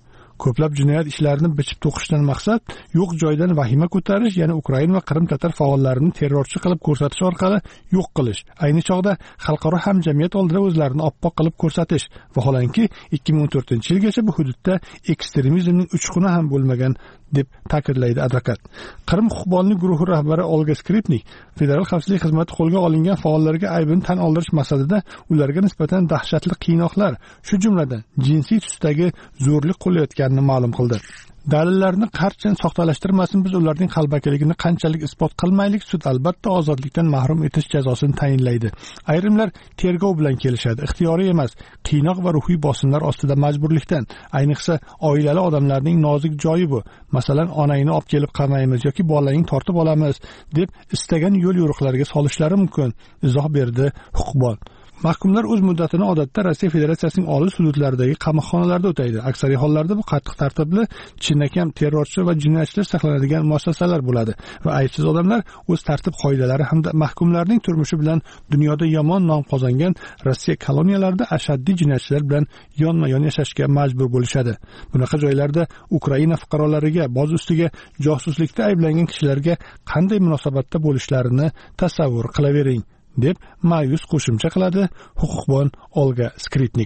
Ko'plab jinoyat ishlarini bichib to'qishdan maqsad yo'q joydan vahima ko'tarish, ya'ni Ukraina va Qrim tatar faollarini terrorchi qilib ko'rsatish orqali yo'q qilish. Ayni chog'da xalqaro hamjamiyat oldida o'zlarini oppoq qilib ko'rsatish. Vaholanki 2014-yilgacha bu hududda ekstremizmning uchquni ham bo'lmagan deb ta'kidlaydi advokat. Qrim huquqbonlik guruhi rahbari Olga Skripnik Federal xavfsizlik xizmati qo'lga olingan faollarga aybini tan oldirish maqsadida ularga nisbatan dahshatli qiynoqlar, shu jumladan jinsiy tusdagi zo'rlik qo'llayotganini ma'lum qildi. Dalillarni qancha soxtalashtirmasin, biz ularning qalbakiligini qanchalik isbot qilmaylik, sud albatta ozodlikdan mahrum etish jazosini tayinlaydi. Ayrimlar tergov bilan kelishadi, ixtiyoriy emas, qiynoq va ruhiy bosimlar ostida majburlikdan. Ayniqsa oilali odamlarning nozik joyi bu. Masalan, onangni olib kelib qamaymiz yoki bolangni tortib olamiz deb istagan yo'l yo'riqlarga solishlari mumkin, izoh berdi huquqbon. Mahkumlar o'z muddatini odatda Rossiya Federatsiyasining olis hududlaridagi qamoqxonalarda o'taydi. Aksariy hollarda bu qattiq tartibli, chinakam terrorchi va jinoyatchilar saqlanadigan muassasalar bo'ladi va aybsiz odamlar o'z tartib qoidalari hamda mahkumlarning turmushi bilan dunyoda yomon nom qozongan Rossiya koloniyalarida ashaddiy jinoyatchilar bilan yonma-yon yashashga majbur bo'lishadi. Bunaqa joylarda Ukraina fuqarolariga, boz ustiga josuslikda ayblangan kishilarga qanday munosabatda bo'lishlarini tasavvur qilavering, deb ma'yus qo'shimcha qiladi huquqbon Olga Skripnik.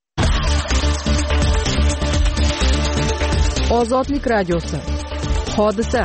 Ozodlik radiosi. Hodisa.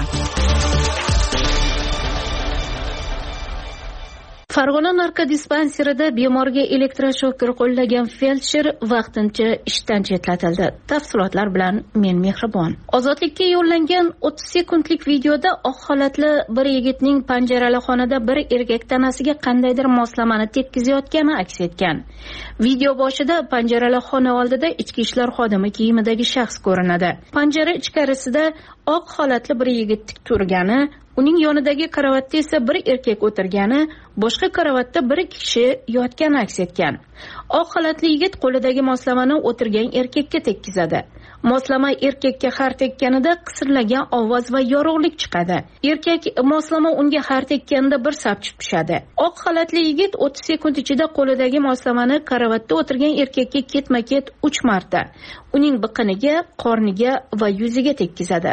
Farg'ona narkodispanserida bemorga elektroshoker qo'llagan feldsher vaqtincha ishdan chetlatildi. Tafsilotlar bilan men Mehribon. Ozodlikka yo'llangan 30 sekundlik videoda oq xolatli bir yigitning panjarali xonada bir erkak tanasiga qandaydir moslamani tekkizayotgani aks etgan. Video boshida panjarali xona oldida ichki ishlar xodimi kiyimidagi shaxs ko'rinadi. Panjara ichkarisida oq xolatli bir yigit tik turgani, uning yonidagi karavotda esa bir erkak o'tirgani, boshqa karavotda bir kishi yotgani aks etgan. Oq xolatli yigit qo'lidagi moslamani o'tirgan erkakka tekkizadi. Moslama erkakka har tekkanida qisillagan ovoz va yorug'lik chiqadi. Erkak moslama unga har tekkanida bir sapchib tushadi. Oq xolatli yigit 30 sekund ichida qo'lidagi moslamani karavotda o'tirgan erkakka ketma-ket 3 marta uning biqiniga, qorniga va yuziga tekkizadi.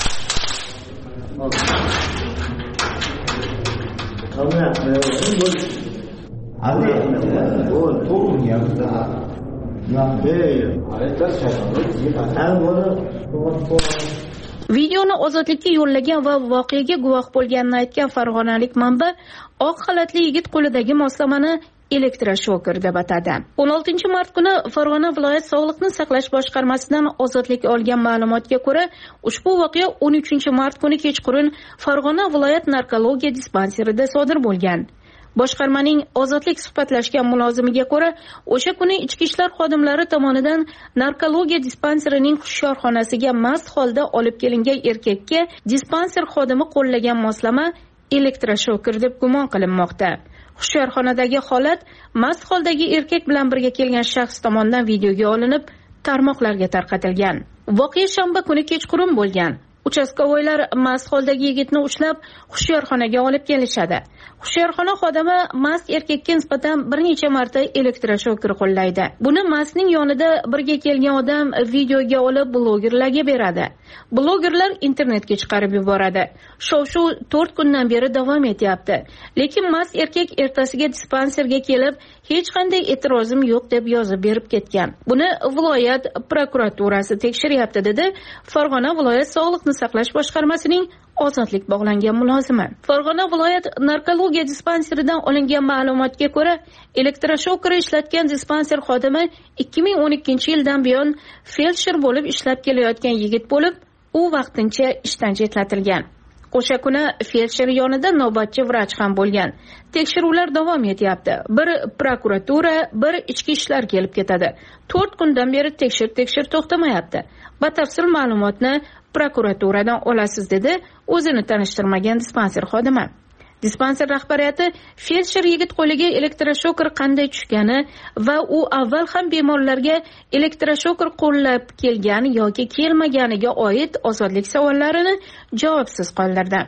Videoni ozodlikka yo'llagan va voqeaga guvoh bo'lganini aytgan farg'onalik manba oq xolatli yigit qo'lidagi moslamani elektroshoker deb atadi. 16 mart kuni Farg'ona viloyat Sog'liqni saqlash boshqarmasidan ozodlik olgan ma'lumotga ko'ra, ushbu voqea 13 mart kuni kechqurun Farg'ona viloyat narkologiya dispanserida sodir bo'lgan. Boshqarmaning ozodlik suhbatlashgan mulozimiga ko'ra, o'sha kuni ichki ishlar xodimlari tomonidan narkologiya dispanserining hushyorxonasiga mast holda olib kelingan erkakka dispanser xodimi qo'llagan moslama elektroshoker deb gumon qilinmoqda. Hushyorxonadagi holat mast holdagi erkak bilan birga kelgan shaxs tomonidan videoga olinib, tarmoqlarga tarqatilgan. Voqea shanba kuni kechqurun bo'lgan. Uchastkovoylar mast holdagi yigitni ushlab hushyorxonaga olib kelishadi. Hushyorxona xodimi mast erkakka nisbatan bir necha marta elektroshoker qo'llaydi. Buni mastning yonida birga kelgan odam videoga olib blogerlarga beradi. Blogerlar internetga chiqarib yuboradi. Shov-shuv 4 kundan beri davom etyapti. Lekin mast erkak ertasiga dispanserga kelib, hech qanday e'tirozim yo'q deb yozib berib ketgan. Buni viloyat prokuraturasi tekshiryapti, dedi Farg'ona viloyat Sog'liqni saqlash boshqarmasining ozodlik bog'langan mulozimi. Farg'ona viloyat narkologiya dispanseridan olingan ma'lumotga ko'ra, elektroshoker ishlatgan dispanser xodimi 2012-yildan buyon feldsher bo'lib ishlab kelayotgan yigit bo'lib, u vaqtincha ishdan chetlatilgan. O'sha kuni feldsher yonida navbatchi vrach ham bo'lgan. Tekshiruvlar davom etyapti. Bir prokuratura, bir ichki ishlar kelib ketadi. 4 kundan beri tekshir to'xtamayapti. Batafsil ma'lumotni prokuraturadan olasiz, dedi o'zini tanishtirmagan dispanser xodimi. Dispanser rahbariyati feldsher yigit qo'liga elektroshoker qanday tushgani va u avval ham bemorlarga elektroshoker qo'llab kelgan yoki kelmaganiga oid ozodlik savollarini javobsiz qoldirdi.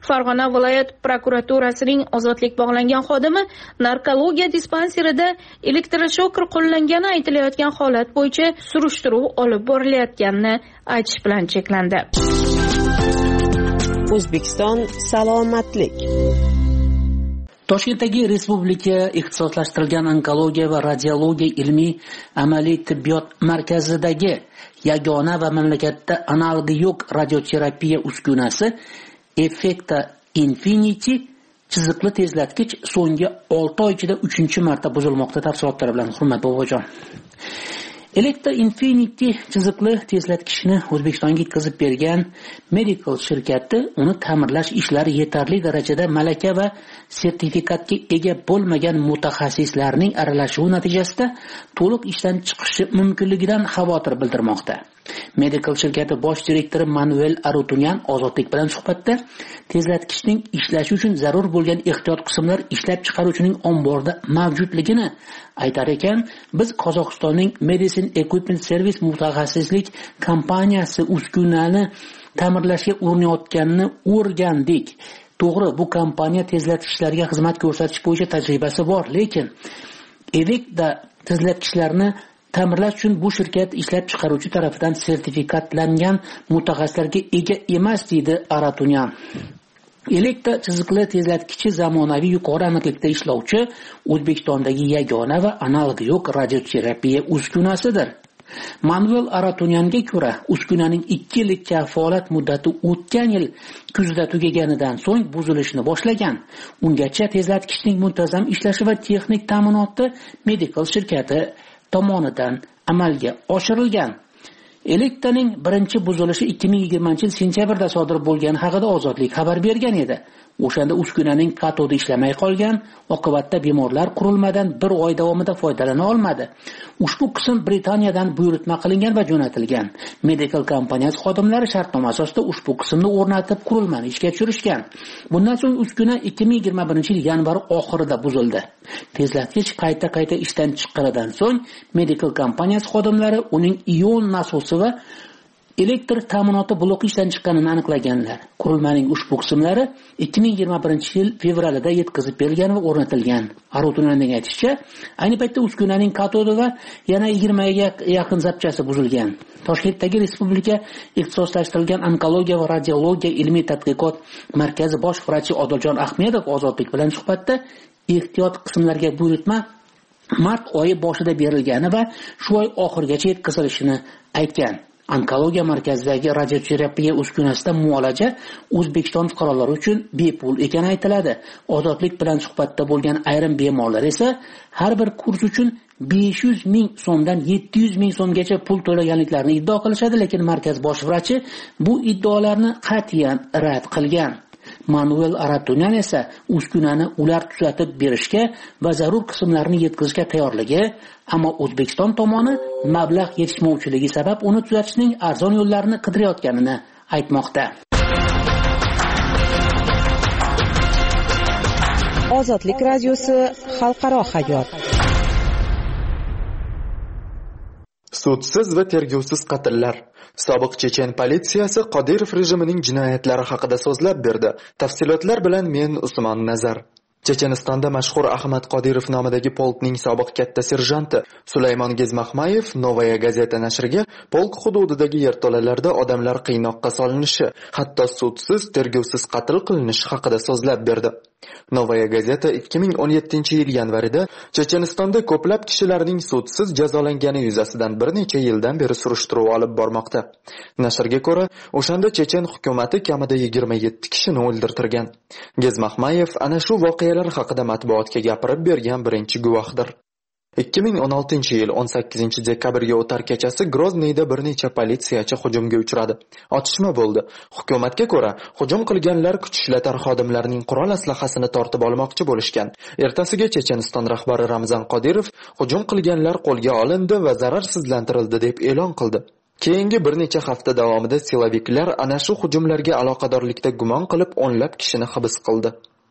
Farg'ona viloyat prokuraturasining ozodlik bog'langan xodimi narkologiya dispanserida elektroshokr qo'llangani aytilayotgan holat bo'yicha surishtiruv olib borilayotganini aytish bilan cheklandi. O'zbekiston salomatlik. Toshkentdagi Respublika ixtisoslashtirilgan onkologiya va radiologiya ilmiy amaliy tibbiyot markazidagi yagona va mamlakatda analogi yo'q radioterapiya uskunasi Effecta Infinity chiziqli tezlatkich so'nggi 6 oy ichida 3-marta buzilmoqda. Tafsilotlari bilan hurmat bobojon. Effecta Infinity chiziqli tezlatkichni O'zbekistonga yetkazib bergan Medical shirkati uni ta'mirlash ishlari yetarli darajada malaka va sertifikatga ega bo'lmagan mutaxassislarning aralashuvi natijasida to'liq ishdan chiqishi mumkinligidan xavotir bildirmoqda. Medical shirkati bosh direktori Manuel Arutunyan ozodlik bilan suhbatda tezlatkichning ishlashi uchun zarur bo'lgan ehtiyot qismlar ishlab chiqaruvchining omborida mavjudligini aytar ekan, biz Qozog'istonning Medicine Equipment Service mutaxassislik kompaniyasi uskunani ta'mirlashga urinayotganini o'rgandik. To'g'ri, bu kompaniya tezlatkichlarga xizmat ko'rsatish bo'yicha tajribasi bor, lekin Effecta tezlatkichlarni ta'mirlash uchun bu shirkat ishlab chiqaruvchi tarafidan sertifikatlangan mutaxassislarga ega emas, deydi Aratunyan. Effecta chiziqli tezlatkichi zamonaviy yuqori aniqlikda ishlovchi O'zbekistondagi yagona va analogi yo'q radioterapiya uskunasidir. Manuel Aratunyanga ko'ra, uskunaning 2 yillik kafolat muddati o'tgan yil kuzda tugaganidan so'ng buzilishni boshlagan. Ungacha tezlatkichning muntazam ishlashi va texnik ta'minoti Medical shirkati tomonidan amalga oshirilgan. Effectaning birinchi buzilishi 2020-yil sentyabrda sodir bo'lgani haqida Ozodlik xabar bergan edi. O'shanda uskunaning katodi ishlamay qolgan, oqibatda bemorlar qurilmadan 1 oy davomida foydalana olmadi. Ushbu qism Britaniyadan buyurtma qilingan va jo'natilgan. Medical kompaniyasi xodimlari shartnoma asosida ushbu qismni o'rnatib qurilmani ishga tushirishgan. Bundan so'ng uskuna 2021-yil yanvar oxirida buzildi. Tezlatkich qayta ishdan chiqqanidan so'ng Medical kompaniyasi xodimlari uning ion nasosi va elektr ta'minoti bloki ishdan chiqqanini aniqlaganlar. Qurilmaning ushbu qismlari 2021-yil fevralida yetkazib berilgan va o'rnatilgan. Arutunyanning aytishicha, ayni paytda uskunaning katodi va yana 20 ga yaqin zapchasi buzilgan. Toshkentdagi Respublika ixtisoslashtirilgan onkologiya va radiologiya ilmiy tadqiqot markazi bosh vrachi Odiljon Ahmedov Ozodlik bilan suhbatda ehtiyot qismlarga buyurtma mart oyi boshida berilgani va shu oy oxirigacha yetkazilishini aytgan. Onkologiya markazidagi radioterapiya uskunasida muolaja O'zbekiston fuqarolari uchun bepul ekani aytiladi. Ozodlik bilan suhbatda bo'lgan ayrim bemorlar esa har bir kurs uchun 500 ming so'mdan 700 ming so'mgacha pul to'laganliklarini iddao qilishadi, lekin markaz bosh vrachi bu iddaolarni qat'iyan rad qilgan. Manuel Aratunyan esa uskunani ular tuzatib berishga va zarur qismlarni yetkazishga tayyorligi, ammo O'zbekiston tomoni mablag' yetishmovchiligi sabab uni tuzatishning arzon yo'llarini qidirayotganini aytmoqda. Ozodlik radiosi xalqaro hayot. Sudsiz va tergovsiz qatllar. Sobiq chechen politsiyasi Qodirov rejimining jinoyatlari haqida so'zlab berdi. Tafsilotlar bilan men Usmon Nazar. Chechenistonda mashhur Ahmad Qodirov nomidagi polkning sobiq katta serjanti Sulaymon Gezmahmayev Novaya gazeta nashriga polk hududidagi yerto'lalarda odamlar qiynoqqa solinishi, hatto sudsiz, tergovsiz qatl qilinishi haqida so'zlab berdi. Novaya gazeta 2017-yil yanvarida Chechenistonda ko'plab kishilarning sudsiz jazolangani yuzasidan bir necha yildan beri surishtiruv olib bormoqda. Nashrga ko'ra, o'shanda chechen hukumatı kamida 27 kishini o'ldirtirgan. Gezmahmayev ana shu voqealar haqida matbuotga gapirib bergan birinchi guvohdir. 2016-yil 18-dekabrga o'tar kechasi Grozniyda bir necha politsiyachi hujumga uchradi. Otishma bo'ldi. Hukumatga ko'ra, hujum qilganlar kuch ishlatar xodimlarning qurol aslahasini tortib olmoqchi bo'lishgan. Ertasiga Checheniston rahbari Ramzan Qodirov hujum qilganlar qo'lga olindi va zararsizlantirildi deb e'lon qildi. Keyingi bir necha hafta davomida siloviklar ana shu hujumlarga aloqadorlikda gumon qilib o'nlab kishini hibs qildi.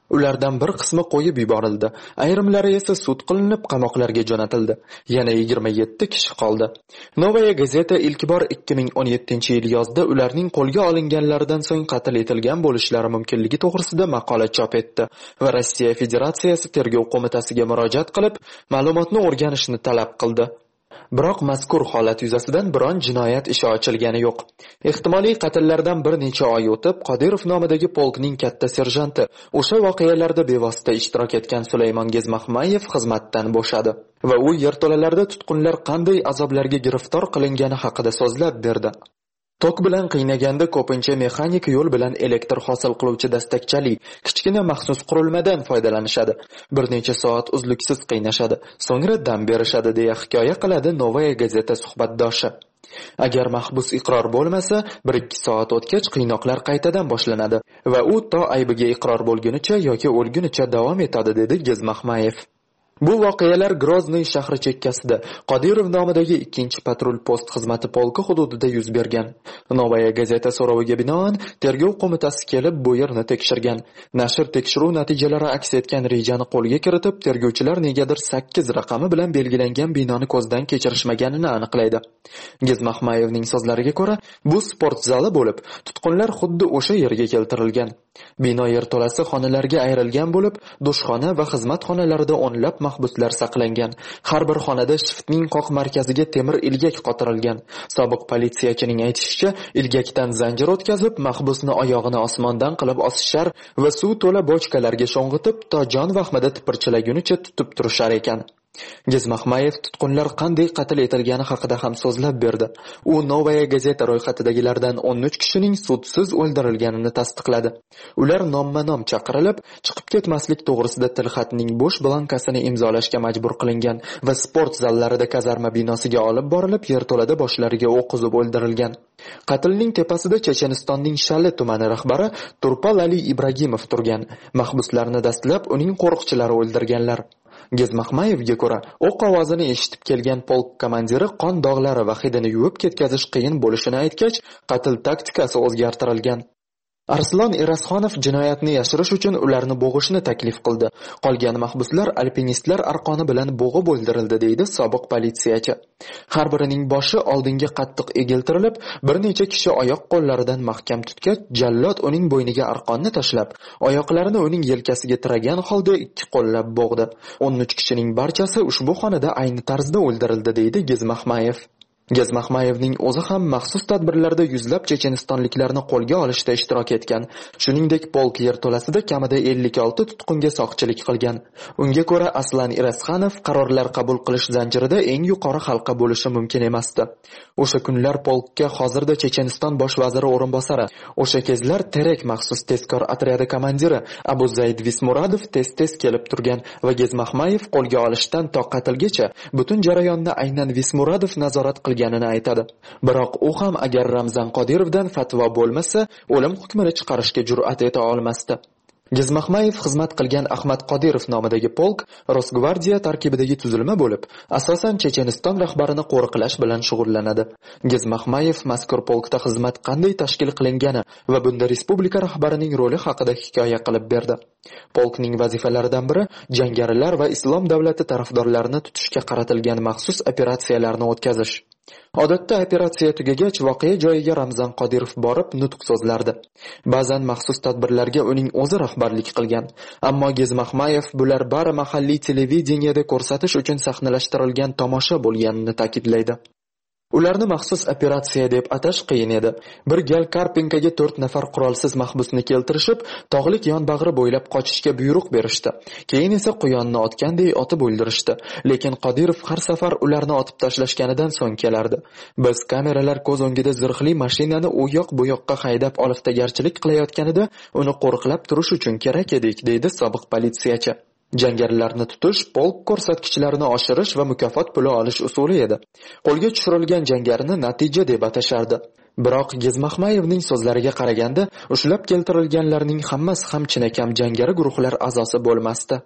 Ulardan bir qismi qo'yib yuborildi, ayrimlari esa sud qilinib qamoqlarga jo'natildi. Yana 27 kishi qoldi. Novaya Gazeta ilk bor 2017-yil yozda ularning qo'lga olinganlaridan so'ng qatl etilgan bo'lishlari mumkinligi to'g'risida maqola chop etdi va Rossiya Federatsiyasi tergov qo'mitasiga murojaat qilib, ma'lumotni o'rganishni talab qildi. Biroq mazkur holat yuzasidan biron jinoyat ishi ochilgani yo'q. Ehtimoliy qatllardan bir necha oy o'tib, Qodirov nomidagi polkning katta serjanti o'sha voqealarda bevosita ishtirok etgan Sulaymon Gezmahmayev xizmatdan bo'shadi va u yerto'lalarda tutqunlar qanday azoblarga giriftor qilingani haqida so'zlab berdi. Tok bilan qiynaganda ko'pincha mexanik yo'l bilan elektr hosil qiluvchi dastakchali kichkina maxsus qurilmadan foydalanishadi. Bir necha soat uzluksiz qiynashadi, so'ngra dam berishadi deya hikoya qiladi Novaya Gazeta suhbatdoshi. Agar mahbus iqror bo'lmasa, 1-2 soat o'tgach qiynoqlar qaytadan boshlanadi va u to aybiga iqror bo'lgunicha yoki o'lgunicha davom etadi, dedi Gezmahmayev. Bu voqealar Grozny shahri chekkasida Qodirov nomidagi 2-patrul post xizmati polki hududida yuz bergan. Novaya Gazeta so'roviga binoan tergov qo'mitasi kelib bu yerni tekshirgan. Nashr tekshiruv natijalari aks etgan rejani qo'lga kiritib, tergovchilar negadir 8 raqami bilan belgilangan binoni ko'zdan kechirishmaganini aniqlaydi. Gezmahmayevning so'zlariga ko'ra, bu sport zali bo'lib, tutqunlar xuddi o'sha yerga keltirilgan. Bino yerto'lasi xonalarga ayrilgan bo'lib, dushxona va xizmat xonalarida o'nlab mahbuslar saqlangan. Har bir xonada shiftning qoq markaziga temir ilgak qotirilgan. Sobiq politsiyachining aytishicha, ilgakdan zanjir o'tkazib, mahbusni oyog'ini osmondan qilib osishar va suv to'la bochkalarga sho'ng'itib, to jon vahmida tipirchilagunicha tutib turishar ekan. Gezmahmayev tutqunlar qanday qatl etilgani haqida ham so'zlab berdi. U Novaya Gazeta ro'yxatidagilardan 13 kishining sudsiz o'ldirilganini tasdiqladi. Ular nomma-nom chaqirilib, chiqib ketmaslik to'g'risida tilxatning bo'sh blankasini imzolashga majbur qilingan va sport zallarida kazarma binosiga olib borilib, yerto'lada boshlariga o'q uzib o'ldirilgan. Qatlning tepasida Chechenistonning Shali tumani rahbari Turpal Ali Ibragimov turgan. Mahbuslarni dastlab uning qo'riqchilari o'ldirganlar. Gezmahmayevga ko'ra, o'q ovozini eshitib kelgan polk komandiri qon dog'lari va hidini yuvib ketkazish qiyin bo'lishini aytgach, qatl taktikasi o'zgartirilgan. Arslon Erasxonov jinoyatni yashirish uchun ularni bo'g'ishni taklif qildi. Qolgan mahbuslar alpinistlar arqoni bilan bo'g'ib o'ldirildi, deydi sobiq politsiyachi. Har birining boshi oldinga qattiq egiltirilib, bir necha kishi oyoq qo'llaridan mahkam tutgach, jallod uning bo'yniga arqonni tashlab, oyoqlarini uning yelkasiga tiragan holda 2 qo'llab bo'g'di. 13 kishining barchasi ushbu xonada ayni tarzda o'ldirildi, deydi Gezmahmayev. Gezmahmayevning o'zi ham maxsus tadbirlarda yuzlab chechenistonliklarni qo'lga olishda ishtirok etgan. Shuningdek, polk yerto'lasida kamida 56 tutqunga soqchilik qilgan. Unga ko'ra, Aslan Irasxanov qarorlar qabul qilish zanjirida eng yuqori halqa bo'lishi mumkin emasdi. O'sha kunlar polkka hozirda Checheniston bosh vaziri o'rinbosari, o'sha kezlar Terek maxsus tezkor otryadi komandiri Abuzayd Vismuradov tez-tez kelib turgan va Gezmahmayev qo'lga olishdan to qatlgacha butun jarayonni aynan Vismuradov nazorat qilganini aytadi. Biroq u ham agar Ramzan Qodirovdan fatvo bo'lmasa, o'lim hukmini chiqarishga jur'at eta olmasdi. Gezmahmayev xizmat qilgan Ahmad Qodirov nomidagi polk Rosgvardiya tarkibidagi tuzilma bo'lib, asosan Checheniston rahbarini qo'riqlash bilan shug'ullanadi. Gezmahmayev mazkur polkda xizmat qanday tashkil qilingani va bunda respublika rahbarining roli haqida hikoya qilib berdi. Polkning vazifalaridan biri jangarilar va islom davlati tarafdorlarini tutishga qaratilgan maxsus operatsiyalarni o'tkazish. Odatda operatsiya tugagach voqea joyiga Ramzan Qodirov borib nutq so'zlardi. Ba'zan maxsus tadbirlarga uning o'zi rahbarlik qilgan. Ammo Gezmahmayev bular bari mahalliy televideniyada ko'rsatish uchun sahnalashtirilgan tomosha bo'lganini ta'kidlaydi. Ularni maxsus operatsiya deb atash qiyin edi. Bir gal Karpinkaga 4 nafar qurolsiz mahbusni keltirishib, tog'lik yonbag'ri bo'ylab qochishga buyruq berishdi. Keyin esa quyonni otganday otib o'ldirishdi. Lekin Qodirov har safar ularni otib tashlashganidan so'ng kelardi. Biz kameralar ko'z o'ngida zirhli mashinani u yoq bu yoqqa haydab oliftagarchilik qilayotganida uni qo'riqlab turish uchun kerak edik, deydi sobiq politsiyachi. Jangarilarni tutish, polk ko'rsatkichlarini oshirish va mukofot puli olish usuli edi. Qo'lga tushirilgan jangarini natija deb atashardi. Biroq Gezmahmayevning so'zlariga qaraganda, ushlab keltirilganlarning hammasi ham chinakam jangari guruhlar a'zosi bo'lmasdi.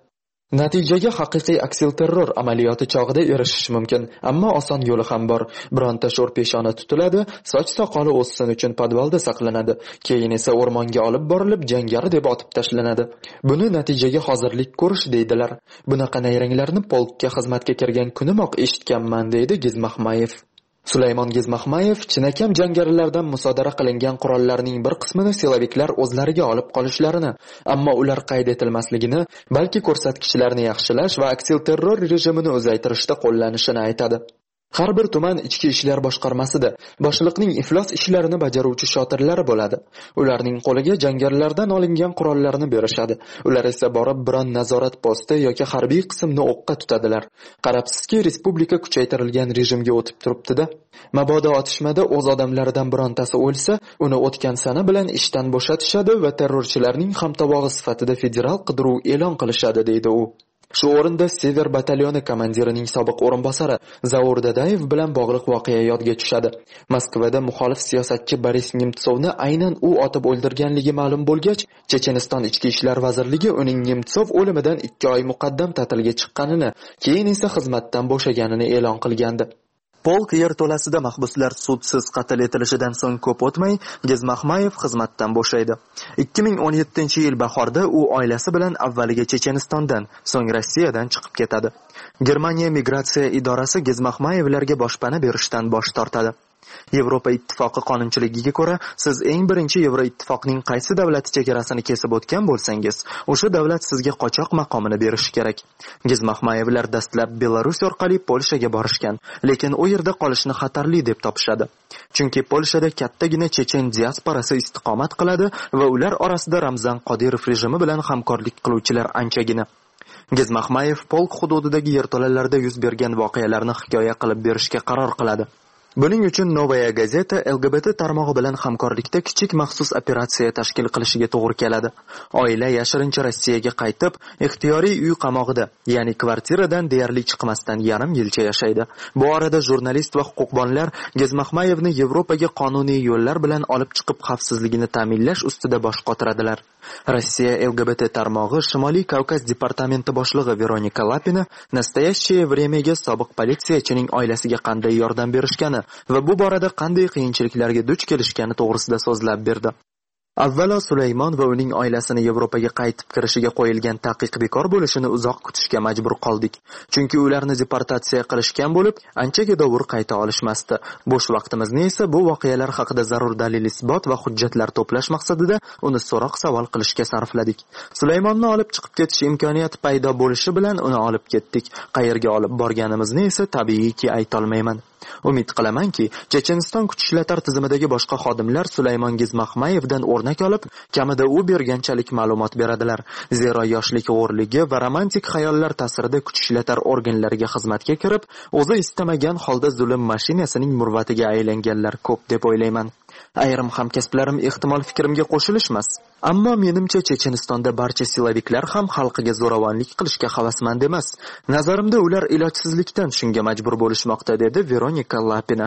Natijaga haqiqiy aksilterror amaliyoti chog'ida erishish mumkin, ammo oson yo'li ham bor. Bironta sho'r peshona tutiladi, soch soqoli o'ssin uchun podvalda saqlanadi, keyin esa o'rmonga olib borilib jangari deb otib tashlanadi. Buni natijaga hozirlik ko'rish deydilar. Bunaqa nayranglarni polkka xizmatga kirgan kunimoq eshitganman, deydi Gizmahmayev. Sulaymon Gizmahmayev chinakam jangarilardan musodara qilingan qurollarning bir qismini silaviklar o'zlariga olib qolishlarini, ammo ular qayd etilmasligini, balki ko'rsatkichlarni yaxshilash va aksilterror rejimini uzaytirishda qo'llanishini aytadi. Har bir tuman ichki ishlar boshqarmasida boshliqning iflos ishlarini bajaruvchi shotirlari bo'ladi. Ularning qo'liga jangarilardan olingan qurollarni berishadi. Ular esa borib biron nazorat posti yoki harbiy qismni o'qqa tutadilar. Qarabsizki, respublika kuchaytirilgan rejimga o'tib turibdi-da. Mabodo otishmada o'z odamlaridan birontasi o'lsa, uni o'tgan sana bilan ishdan bo'shatishadi va terrorchilarning hamtovog'i sifatida federal qidiruv e'lon qilishadi, deydi u. Shu o'rinda Sever batalyoni komandirining sobiq o'rinbosari Zaur Dadayev bilan bog'liq voqea yodga tushadi. Moskvada muxolif siyosatchi Boris Nemtsovni aynan u otib o'ldirganligi ma'lum bo'lgach, Checheniston ichki ishlar vazirligi uning Nemtsov o'limidan 2 oy muqaddam ta'tilga chiqqanini, keyin esa xizmatdan bo'shaganini e'lon qilgandi. Polk yerto'lasida mahbuslar sudsiz qatl etilishidan so'ng ko'p o'tmay Gizmahmayev xizmatdan bo'shaydi. 2017-yil bahorda u oilasi bilan avvaliga Chechenistondan, so'ng Rossiyadan chiqib ketadi. Germaniya migratsiya idorasi Gizmahmayevlarga boshpana berishdan bosh tortadi. Yevropa ittifoqi qonunchiligiga ko'ra, siz eng birinchi Yevroittifoqning qaysi davlati chegarasini kesib o'tgan bo'lsangiz, o'sha davlat sizga qochoq maqomini berishi kerak. Gizmahmayevlar dastlab Belarus orqali Polshaga borishgan, lekin u yerda qolishni xatarli deb topishadi. Chunki Polshada kattagina chechen diasporasi istiqomat qiladi va ular orasida Ramzan Qodirov rejimi bilan hamkorlik qiluvchilar anchagina. Gizmahmayev polk hududidagi yerto'lalarda yuz bergan voqealarni hikoya qilib berishga qaror qiladi. Buning uchun Novaya gazeta LGBT tarmog'i bilan hamkorlikda kichik maxsus operatsiya tashkil qilishiga to'g'ri keladi. Oila yashirincha Rossiyaga qaytib, ixtiyoriy uy qamog'ida, ya'ni kvartiradan deyarli chiqmasdan yarim yilcha yashaydi. Bu orada jurnalist va huquqbonlar Gizmahmayevni Yevropaga qonuniy yo'llar bilan olib chiqib xavfsizligini ta'minlash ustida bosh qotiradilar. Rossiya LGBT tarmog'i Shimoliy Kavkaz departamenti boshlig'i Veronika Lapina nastoящее vremyaga sobiq politsiyachining oilasiga qanday yordam berishgani va bu borada qanday qiyinchiliklarga duch kelishgani to'g'risida so'zlab berdi. Avvalo Sulaymon va uning oilasini Yevropaga qaytib kirishiga qo'yilgan taqiq bekor bo'lishini uzoq kutishga majbur qoldik. Chunki ularni deportatsiya qilishgan bo'lib, anchaga dovur qayta olishmasdi. Bo'sh vaqtimizni esa bu voqealar haqida zarur dalil isbot va hujjatlar to'plash maqsadida uni so'roq savol qilishga sarfladik. Sulaymonni olib chiqib ketish imkoniyati paydo bo'lishi bilan uni olib ketdik. Qayerga olib borganimizni esa tabiiyki ayta olmayman. Umid qilamanki, Checheniston kuch ishlatar tizimidagi boshqa xodimlar Sulaymon Gizmahmayevdan o'rnak olib, kamida u berganchalik ma'lumot beradilar. Zero yoshlik g'o'rligi va romantik xayollar ta'sirida kuch ishlatar organlariga xizmatga kirib, o'zi istamagan holda zulm mashinasining murvatiga aylanganlar ko'p deb o'ylayman. Ayrim hamkasblarim ehtimol fikrimga qo'shilishmas. Ammo menimcha Chechenistonda barcha silaviklar ham xalqiga zo'ravonlik qilishga havasmand emas. Nazarimda ular ilojsizlikdan shunga majbur bo'lishmoqda, dedi Veronika Lapina.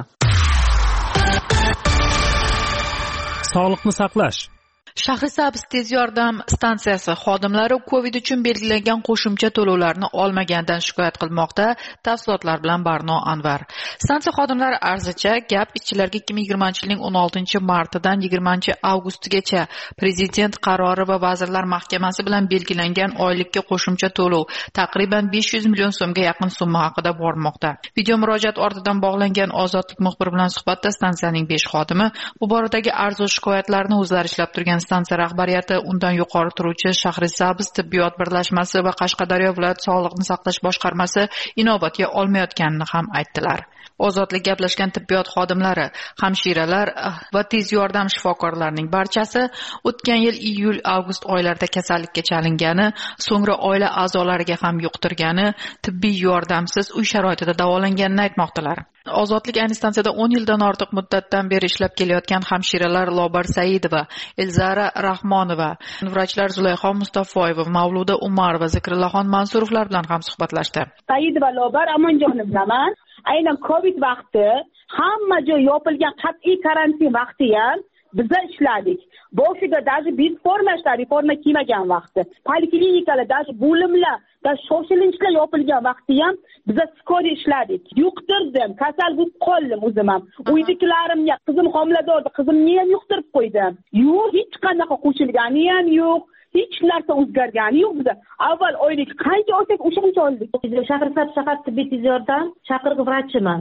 Sog'liqni saqlash. Shahrisabz tez yordam stansiyasi xodimlari COVID uchun belgilangan qo'shimcha to'lovlarni olmagandan shikoyat qilmoqda. Tafsilotlar bilan Barno Anvar. Stansiya xodimlari arzicha gap ishchilarga 2020-yilning 16-martidan 20-avgustgacha prezident qarori va vazirlar mahkamasi bilan belgilangan oylikka qo'shimcha to'lov taqriban 500 million so'mga yaqin summa haqida bormoqda. Video murojaat ortidan bog'langan Ozodlik muxbiri bilan suhbatda stansiyaning 5 xodimi bu boradagi arzu shikoyatlarni o'zlari ishlab turgan stansiya rahbariyati, undan yuqori turuvchi Shahrisabz tibbiyot birlashmasi va Qashqadaryo viloyat sog'liqni saqlash boshqarmasi inobatga olmayotganini ham aytdilar. Ozodlik gaplashgan tibbiyot xodimlari, hamshiralar va tez yordam shifokorlarining barchasi o'tgan yil iyul-avgust oylarida kasallikka chalingani, so'ngra oila a'zolariga ham yuqtirgani, tibbiy yordamsiz uy sharoitida davolanganini aytmoqdalar. Ozodlik ayni stansiyada 10 yildan ortiq muddatdan beri ishlab kelayotgan hamshiralar Lobar Saidova, Elzara Rahmonova, vrachlar Zulayxo Mustafoyeva, Mavluda Umarova, Zikrillaxon Mansurovlar bilan ham suhbatlashdi. Saidova Lobar Amongonni bilaman. Aynan COVID vaqti hamma joy yopilgan, qat'iy karantin vaqti ham biz ishladik. Boshida даже biz forma kiymagan vaqti. Poliklinikalar, даже bo'limlar shoshilinchli yopilgan vaqtda ham biza skori ishladik. Yuqtirdim, kasal bo'lib qoldim o'zim ham. Uydagilarimga qizim homilador, qizimni ham yuqtirib qo'ydim. Yo'q, hech qanaqa qo'shilgani ham yo'q. Hech narsa o'zgargani yo'q bizda. Avval oylik qancha olsak o'shancha oldik. Shahrisabz shahar tibbiy tez yordam chaqiriq vrachiman.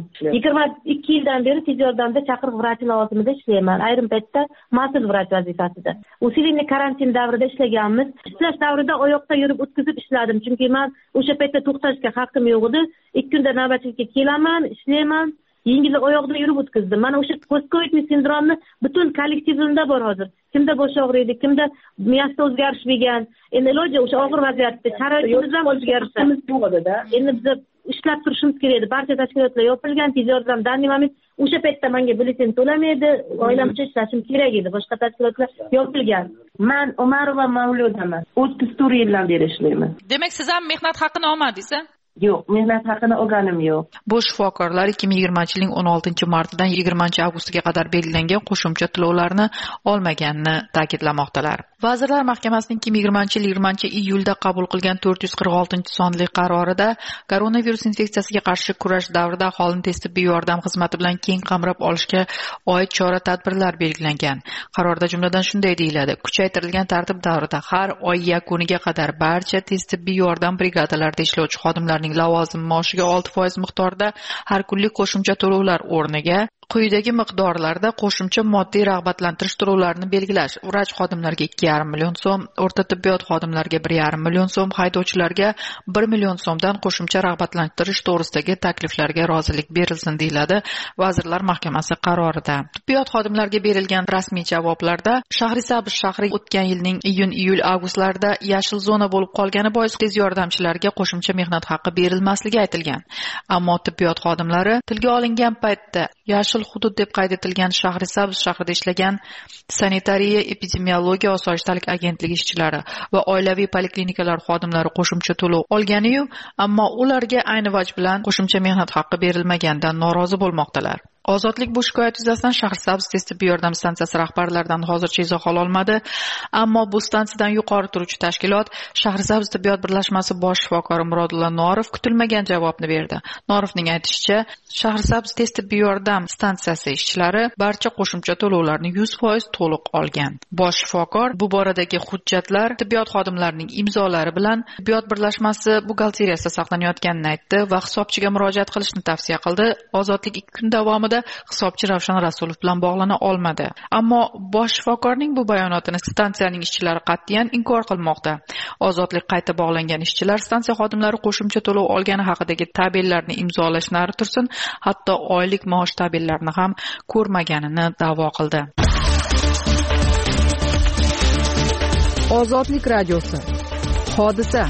22 yildan beri tez yordamda chaqiriq vrachi lavozimida ishlayman. Ayrim paytda mas'ul vrach vazifasida. Usilinli karantin davrida ishlaganmiz. Ishlash davrida oyoqda yurib o'tkazib ishladim, chunki men o'sha paytda to'xtashga haqqim yo'q edi. 2 kunda navbatchilikka kelaman, ishlayman. Yengil oyoqda yurib o'tkazdim. Mana o'sha postkovidniy sindromni butun kollektivimda bor hozir. Kimda bosh og'riydi, kimda miyasida o'zgarish bo'lgan. Endi iloji o'sha og'ir vaziyatda sharoitimiz ham o'zgarishimiz bo'ladi-da. Endi biz ishlab turishimiz kerak edi. Barcha tashkilotlar yopilgan, tez yordam danli moment o'sha paytda menga byulleten to'lamaydi, oilam uchun ishlashim kerak edi. Boshqa tashkilotlar yopilgan. Men Umarova Mavludaman. 34 yildan beri ishlayman. Demak, siz ham mehnat haqini olmadingiz-a? Yo'q, mehnat haqini olganim yo'q. Bu shifokorlar 2020-yilning 16-martidan 20-avgustiga qadar belgilangan qo'shimcha to'lovlarni olmaganini ta'kidlamoqdalar. Vazirlar Mahkamasining 2020-yil 20-iyulda qabul qilgan 446-sonli qarorida koronavirus infeksiyasiga qarshi kurash davrida aholini tez tibbiy yordam xizmati bilan keng qamrab olishga oid chora-tadbirlar belgilangan. Qarorda jumladan shunday deyiladi: kuchaytirilgan tartib davrida har oy yakuniga qadar barcha tez tibbiy yordam brigadalarida ishlovchi xodimlar lavozim maoshiga 6% miqdorda har kunlik qo'shimcha to'lovlar o'rniga quyidagi miqdorlarda qo'shimcha moddiy rag'batlantirish to'lovlarini belgilash: vrach xodimlarga 2,5 million so'm, o'rta tibbiyot xodimlariga 1,5 million so'm, haydovchilarga 1 million so'mdan qo'shimcha rag'batlantirish to'g'risidagi takliflarga rozilik berilsin, deyiladi Vazirlar Mahkamasi qarorida. Tibbiyot xodimlariga berilgan rasmiy javoblarda Shahrisabz shahri o'tgan yilning iyun-avgustlarida yashil zona bo'lib qolgani bois tez yordamchilarga qo'shimcha mehnat haqqi berilmasligi aytilgan. Ammo tibbiyot xodimlari tilga olingan paytda yashil hudud deb qayd etilgan Shahrisabz shahrida ishlagan sanitariya epidemiologiya osoyishtalik agentligi ishchilari va oilaviy poliklinikalar xodimlari qo'shimcha to'lov olgani-yu, ammo ularga ayni vaj bilan qo'shimcha mehnat haqqi berilmaganidan norozi bo'lmoqdalar. Ozodlik bu shikoyat yuzasidan Shahrisabz tez tibbiy yordam stansiyasi rahbarlaridan hozircha izoh ola olmadi, ammo bu stansiyadan yuqori turuvchi tashkilot Shahrisabz tibbiyot birlashmasi bosh shifokori Murodullo Norov kutilmagan javobni berdi. Norovning aytishicha, Shahrisabz tez tibbiy yordam stansiyasi ishchilari barcha qo'shimcha to'lovlarni 100% to'liq olgan. Bosh shifokor bu boradagi hujjatlar tibbiyot xodimlarining imzolari bilan tibbiyot birlashmasi buxgalteriyasida saqlanayotganini aytdi va hisobchiga murojaat qilishni tavsiya qildi. Ozodlik 2 kun davomida hisobchi Ravshan Rasulov bilan bog'lana olmadi. Ammo bosh shifokorning bu bayonotini stansiyaning ishchilari qat'iyan inkor qilmoqda. Ozodlik qayta bog'langan ishchilar stansiya xodimlari qo'shimcha to'lov olgani haqidagi tabellarni imzolashlari tursin, hatto oylik maosh tabellarini ham ko'rmaganini da'vo qildi. Ozodlik radiosi. Hodisa.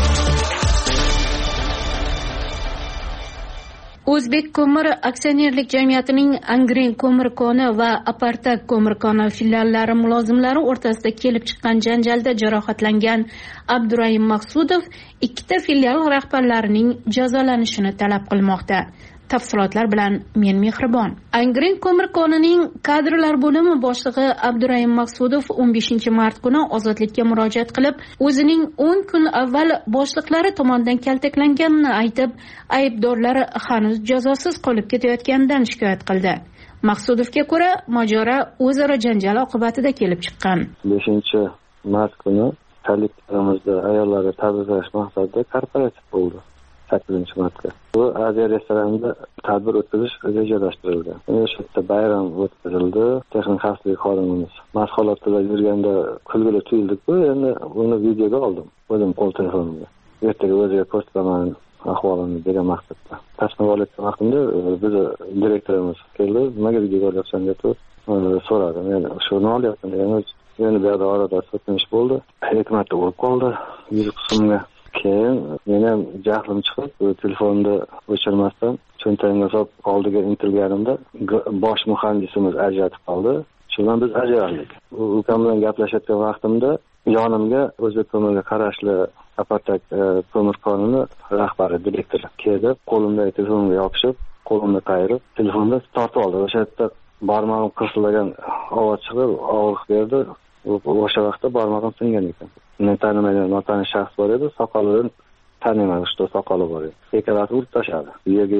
O'zbek ko'mir aksionerlik jamiyatining Angren ko'mir koni va Apartak ko'mir koni filiallari mulozimlari o'rtasida kelib chiqqan janjalda jarohatlangan Abdurahim Maqsudov ikkita filial rahbarlarining jazolanishini talab qilmoqda. Tafsilotlar bilan men Mehribon. Angren ko'mir konining kadrlar bo'limi boshlig'i Abdurahim Maqsudov 15-mart kuni ozodlikka murojaat qilib, o'zining 10 kun avval boshliqlari tomonidan kaltaklanganini aytib, aybdorlari hanuz jazosiz qolib ketayotganidan shikoyat qildi. Maqsudovga ko'ra, mojaro o'zaro janjal oqibatida kelib chiqqan. 5-mart kuni kollektivimizda ayollarga tabriklash maqsadida korporativ bo'ldi. 8-martga. Bu Aziya restoranda tadbir o'tkazish rejalashtirilgan. O'sha yerda bayram o'tkazildi. Texnik xavfsizlik xodimimiz mashg'ulotda yurganda kulgili tuyuldik-ku, endi uni videoga oldim. O'zim qo'l telefonimda. Ertaga o'ziga ko'rsataman ahvolini degan maqsadda. Tasnif olayotgan vaqtimda biz direktorimiz keldi, nimaga video olyapsan deb so'radi. Men shuni olyapman degan, endi bu yerda orada so'kinish bo'ldi. Hikmatda urib qoldi 100 so'mga. Keyin men ham jahlim chiqib, telefonda o'chirmasdan cho'ntagimga solib oldiga intilganimda bosh muhandisimiz ajratib qoldi. Shundan biz ajraldik. Ukam bilan gaplashayotgan vaqtimda yonimga O'zbek ko'mirga qarashli Apartak ko'mir konini rahbari, direktori keldi, qo'limdagi telefonga yopishib, qo'limni qayirib, telefonni tortib oldi. O'sha yerda barmog'im qirsillagan ovoz chiqib, og'riq berdi. O'sha vaqtda barmog'im singan ekan. Men tanimagan notanish shaxs bor edi, soqolidan tanimayman, что soqoli bor edi. Ikkalasi urib tashladi. Yerga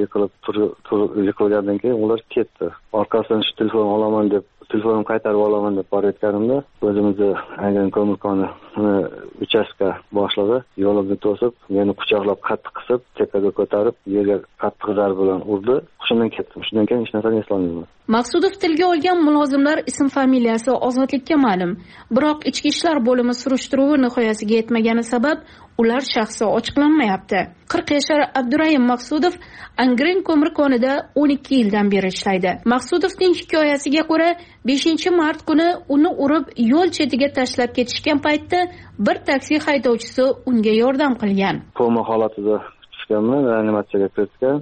yiqilgandan keyin ular ketdi. Orqasidan shu telefon olaman deb, telefonimni qaytarib olaman deb borayotganimda, o'zimizni Angren ko'mir koni uchastka boshlig'i yo'limni to'sib, meni quchoqlab qattiq qisib, tepaga ko'tarib, yerga qattiq zarb bilan urdi. Shundan ketdim. Shundan keyin hech narsani eslolmayman. Maqsudov tilga olgan mulozimlar ism familiyasi ozodlikka ma'lum. Biroq ichki ishlar bo'limi surishtiruvi nihoyasiga yetmagani sabab ular shaxsi ochiqlanmayapti. 40 yashar Abdurahim Maqsudov Angren ko'mir konida 12 yildan beri ishlaydi. Maqsudovning hikoyasiga ko'ra, 5-mart kuni uni urib yo'l chetiga tashlab ketishgan paytda bir taksi haydovchisi unga yordam qilgan. Koma holatida tushganman, reanimatsiyaga kiritgan.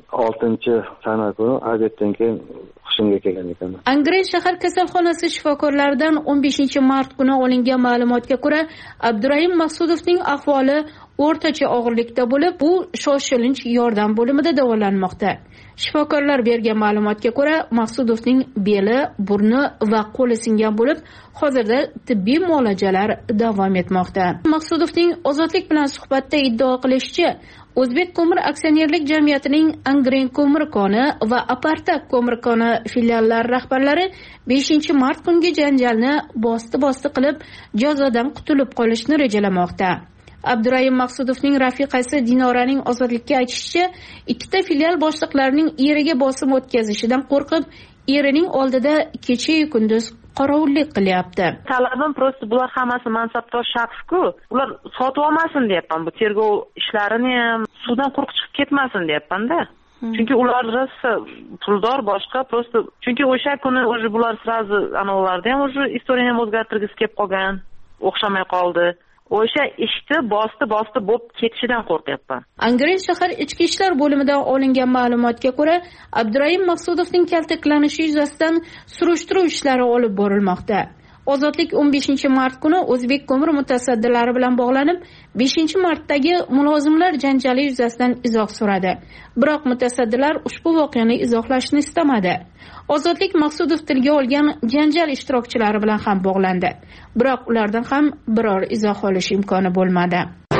6-sana kuni obeddan keyin hushimga kelgan ekan. Angren shahar kasalxonasi shifokorlaridan 15-mart kuni olingan ma'lumotga ko'ra, Abdurahim Maqsudovning ahvoli o'rtacha og'irlikda bo'lib, u shoshilinch yordam bo'limida davolanmoqda. Shifokorlar bergan ma'lumotga ko'ra, Maqsudovning beli, burni va qo'li singan bo'lib, hozirda tibbiy muolajalar davom etmoqda. Maqsudovning Ozodlik bilan suhbatda iddao qilishicha, O'zbek ko'mir aksionerlik jamiyatining Angren ko'mir koni va Apartak ko'mir koni filiallari rahbarlari 5-mart kungi janjalni bosti qilib, jazodan qutulib qolishni rejalamoqda. Abdurahim Maqsudovning rafiqasi Dinoraning Ozodlikka aytishicha, ikkita filial boshliqlarining eriga bosim o'tkazishidan qo'rqib, erining oldida kecha-yu kunduz qorovullik qilyapti. Talabim prosta bular hammasi mansabdor shaxs-ku, ular sotib olmasin deyapman. Bu tergov ishlarini ham suvdan quruq chiqib ketmasin deyapman-da. Chunki ular rosa puldor boshqa, prosta chunki o'sha kuni o'zi bular srazi analarda ham o'zi istoriyani ham o'zgartirgisi kelib qolgan, o'xshamay qoldi. O'sha ishni bosti bo'lib ketishidan qo'rqyapman. Angren shahar ichki ishlar bo'limidan olingan ma'lumotga ko'ra, Abdurahim Maqsudovning kaltaklanishi yuzasidan surishtiruv ishlari olib borilmoqda. Ozodlik 15-mart kuni O'zbek ko'mir mutasaddilari bilan bog'lanib, 5-martdagi mulozimlar janjali yuzasidan izoh so'radi. Biroq mutasaddilar ushbu voqeani izohlashni istamadi. Ozodlik Maqsudov tilga olgan janjal ishtirokchilari bilan ham bog'landi. Biroq ulardan ham biror izoh olish imkoni bo'lmadi.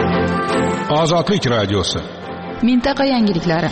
Ozodlik radiosi. Mintaqa yangiliklari.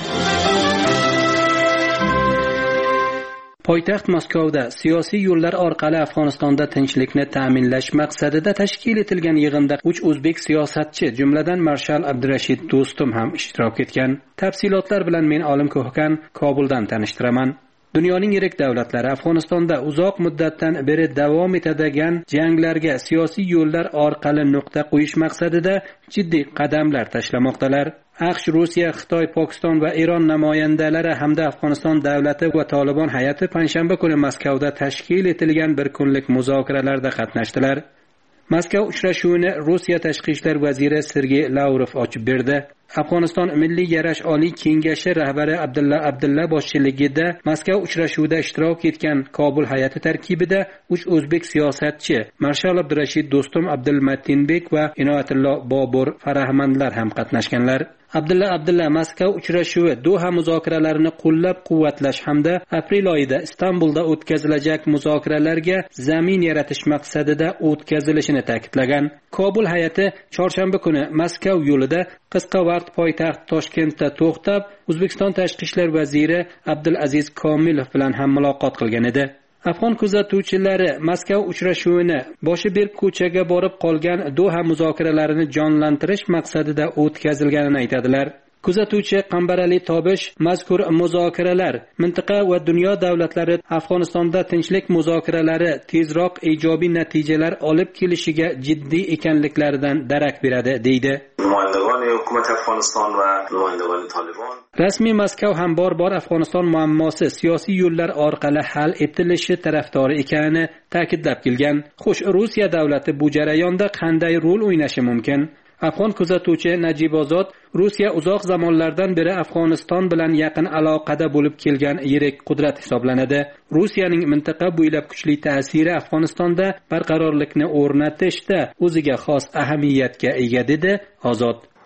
Poytaxt Moskvada siyosiy yo'llar orqali Afg'onistonda tinchlikni ta'minlash maqsadida tashkil etilgan yig'inda 3 o'zbek siyosatchi, jumladan marshal Abdurashid Do'stum ham ishtirok etgan. Tafsilotlar bilan men Olim Ko'hkan Kobuldan tanishtiraman. Dunyoning yirik davlatlari Afg'onistonda uzoq muddatdan beri davom etadigan janglarga siyosiy yo'llar orqali nuqta qo'yish maqsadida jiddiy qadamlar tashlamoqdalar. AQSh, Rossiya, Xitoy, Pokiston va Eron namoyandalari hamda Afg'oniston davlati va Tolibon hay'ati payshanba kuni Moskvada tashkil etilgan bir kunlik muzokaralarda qatnashdilar. Moskva uchrashuvini Rossiya tashqi ishlar vaziri Sergey Lavrov ochib berdi. Afg'oniston Milliy yarash oliy kengashi rahbari Abdulla boshchiligida Moskva uchrashuvida ishtirok etgan Kobul hay'ati tarkibida 3 o'zbek siyosatchi, marshal Abdurashid Do'stum, Abdulmatinbek va Inoyatullo Bobur Farahmandlar ham qatnashganlar. Abdulla Moskva uchrashuvi Doha muzokaralarini qo'llab-quvvatlash hamda aprel oyida Istanbulda o'tkazilajak muzokaralarga zamin yaratish maqsadida o'tkazilishini ta'kidlagan. Kobul hay'ati chorshanba kuni Moskva yo'lida qisqa vaqt poytaxt Toshkentda to'xtab, O'zbekiston tashqi ishlar vaziri Abdulaziz Komilov bilan ham muloqot qilgan edi. Afg'on kuzatuvchilari Moskva uchrashuvini boshi berk ko'chaga borib qolgan Doha muzokaralarini jonlantirish maqsadida o'tkazilganini aytadilar. Kuzatuvchi Qambarali Tobish mazkur muzokaralar mintaqa va dunyo davlatlari Afg'onistonda tinchlik muzokaralari tezroq ijobiy natijalar olib kelishiga jiddiy ekanliklaridan darak beradi, deydi. Hukumat Afg'oniston va numayandagoni Tolibon rasmiy Moskva ham bor Afg'oniston muammosi siyosiy yo'llar orqali hal etilishi tarafdori ekanini ta'kidlab kelgan. Xo'sh, Rossiya davlati bu jarayonda qanday rol o'ynashi mumkin? Afg'on kuzatuvchi Najibozod Rossiya uzoq zamonlardan beri Afg'oniston bilan yaqin aloqada bo'lib kelgan yirik qudrat hisoblanadi. Rossiyaning mintaqa bo'ylab kuchli ta'siri Afg'onistonda barqarorlikni o'rnatishda o'ziga xos ahamiyatga ega, dedi Ozod.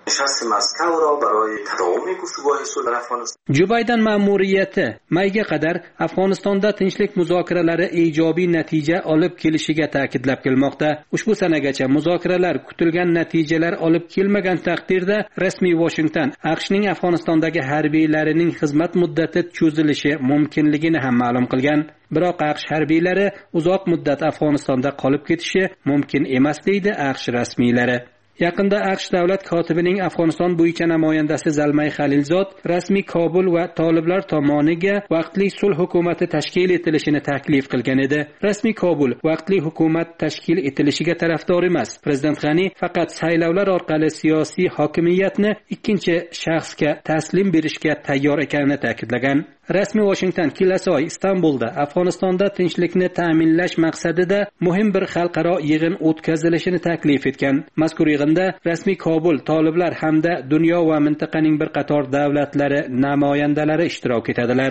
نشست مسکو را برای تداوم گفتگوهای صلح در افغانستان. جو bayden ma'muriyati mayga qadar Afg'onistonda tinchlik muzokaralari ijobiy natija olib kelishiga ta'kidlab kelmoqda. Ushbu sanagacha muzokaralar kutilgan natijalar olib kelmagan taqdirda rasmiy Washington AQShning Afg'onistondagi harbiylarining xizmat muddati cho'zilishi mumkinligini ham ma'lum qilgan. Biroq AQSh harbiylari uzoq muddat Afg'onistonda qolib ketishi mumkin emas deydi AQSh rasmiylari. Yaqinda AQSh davlat kotibining Afg'oniston bo'yicha namoyandasi Zalmay Khalilzod rasmiy Kobul va toliblar tomoniga vaqtli sulh hukumati tashkil etilishini taklif qilgan edi. Rasmiy Kobul vaqtli hukumat tashkil etilishiga tarafdor emas. Prezident G'ani faqat saylovlar orqali siyosiy hokimiyatni ikkinchi shaxsga taslim berishga tayyor ekanini ta'kidlagan. Rasmiy Washington kelasi oy Istanbulda Afg'onistonda tinchlikni ta'minlash maqsadida muhim bir xalqaro yig'in o'tkazilishini taklif etgan. Mazkur yig'inda rasmiy Kobul, toliblar hamda dunyo va mintaqaning bir qator davlatlari namoyandalari ishtirok etadilar.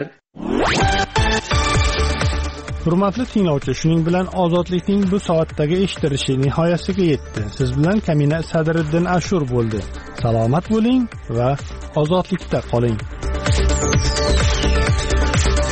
Hurmatli tinglovchi, shuning bilan ozodlikning bu soatdagi eshittirishi nihoyasiga yetdi. Siz bilan Kamina Sadriddin Ashur bo'ldi. Salomat bo'ling va ozodlikda qoling.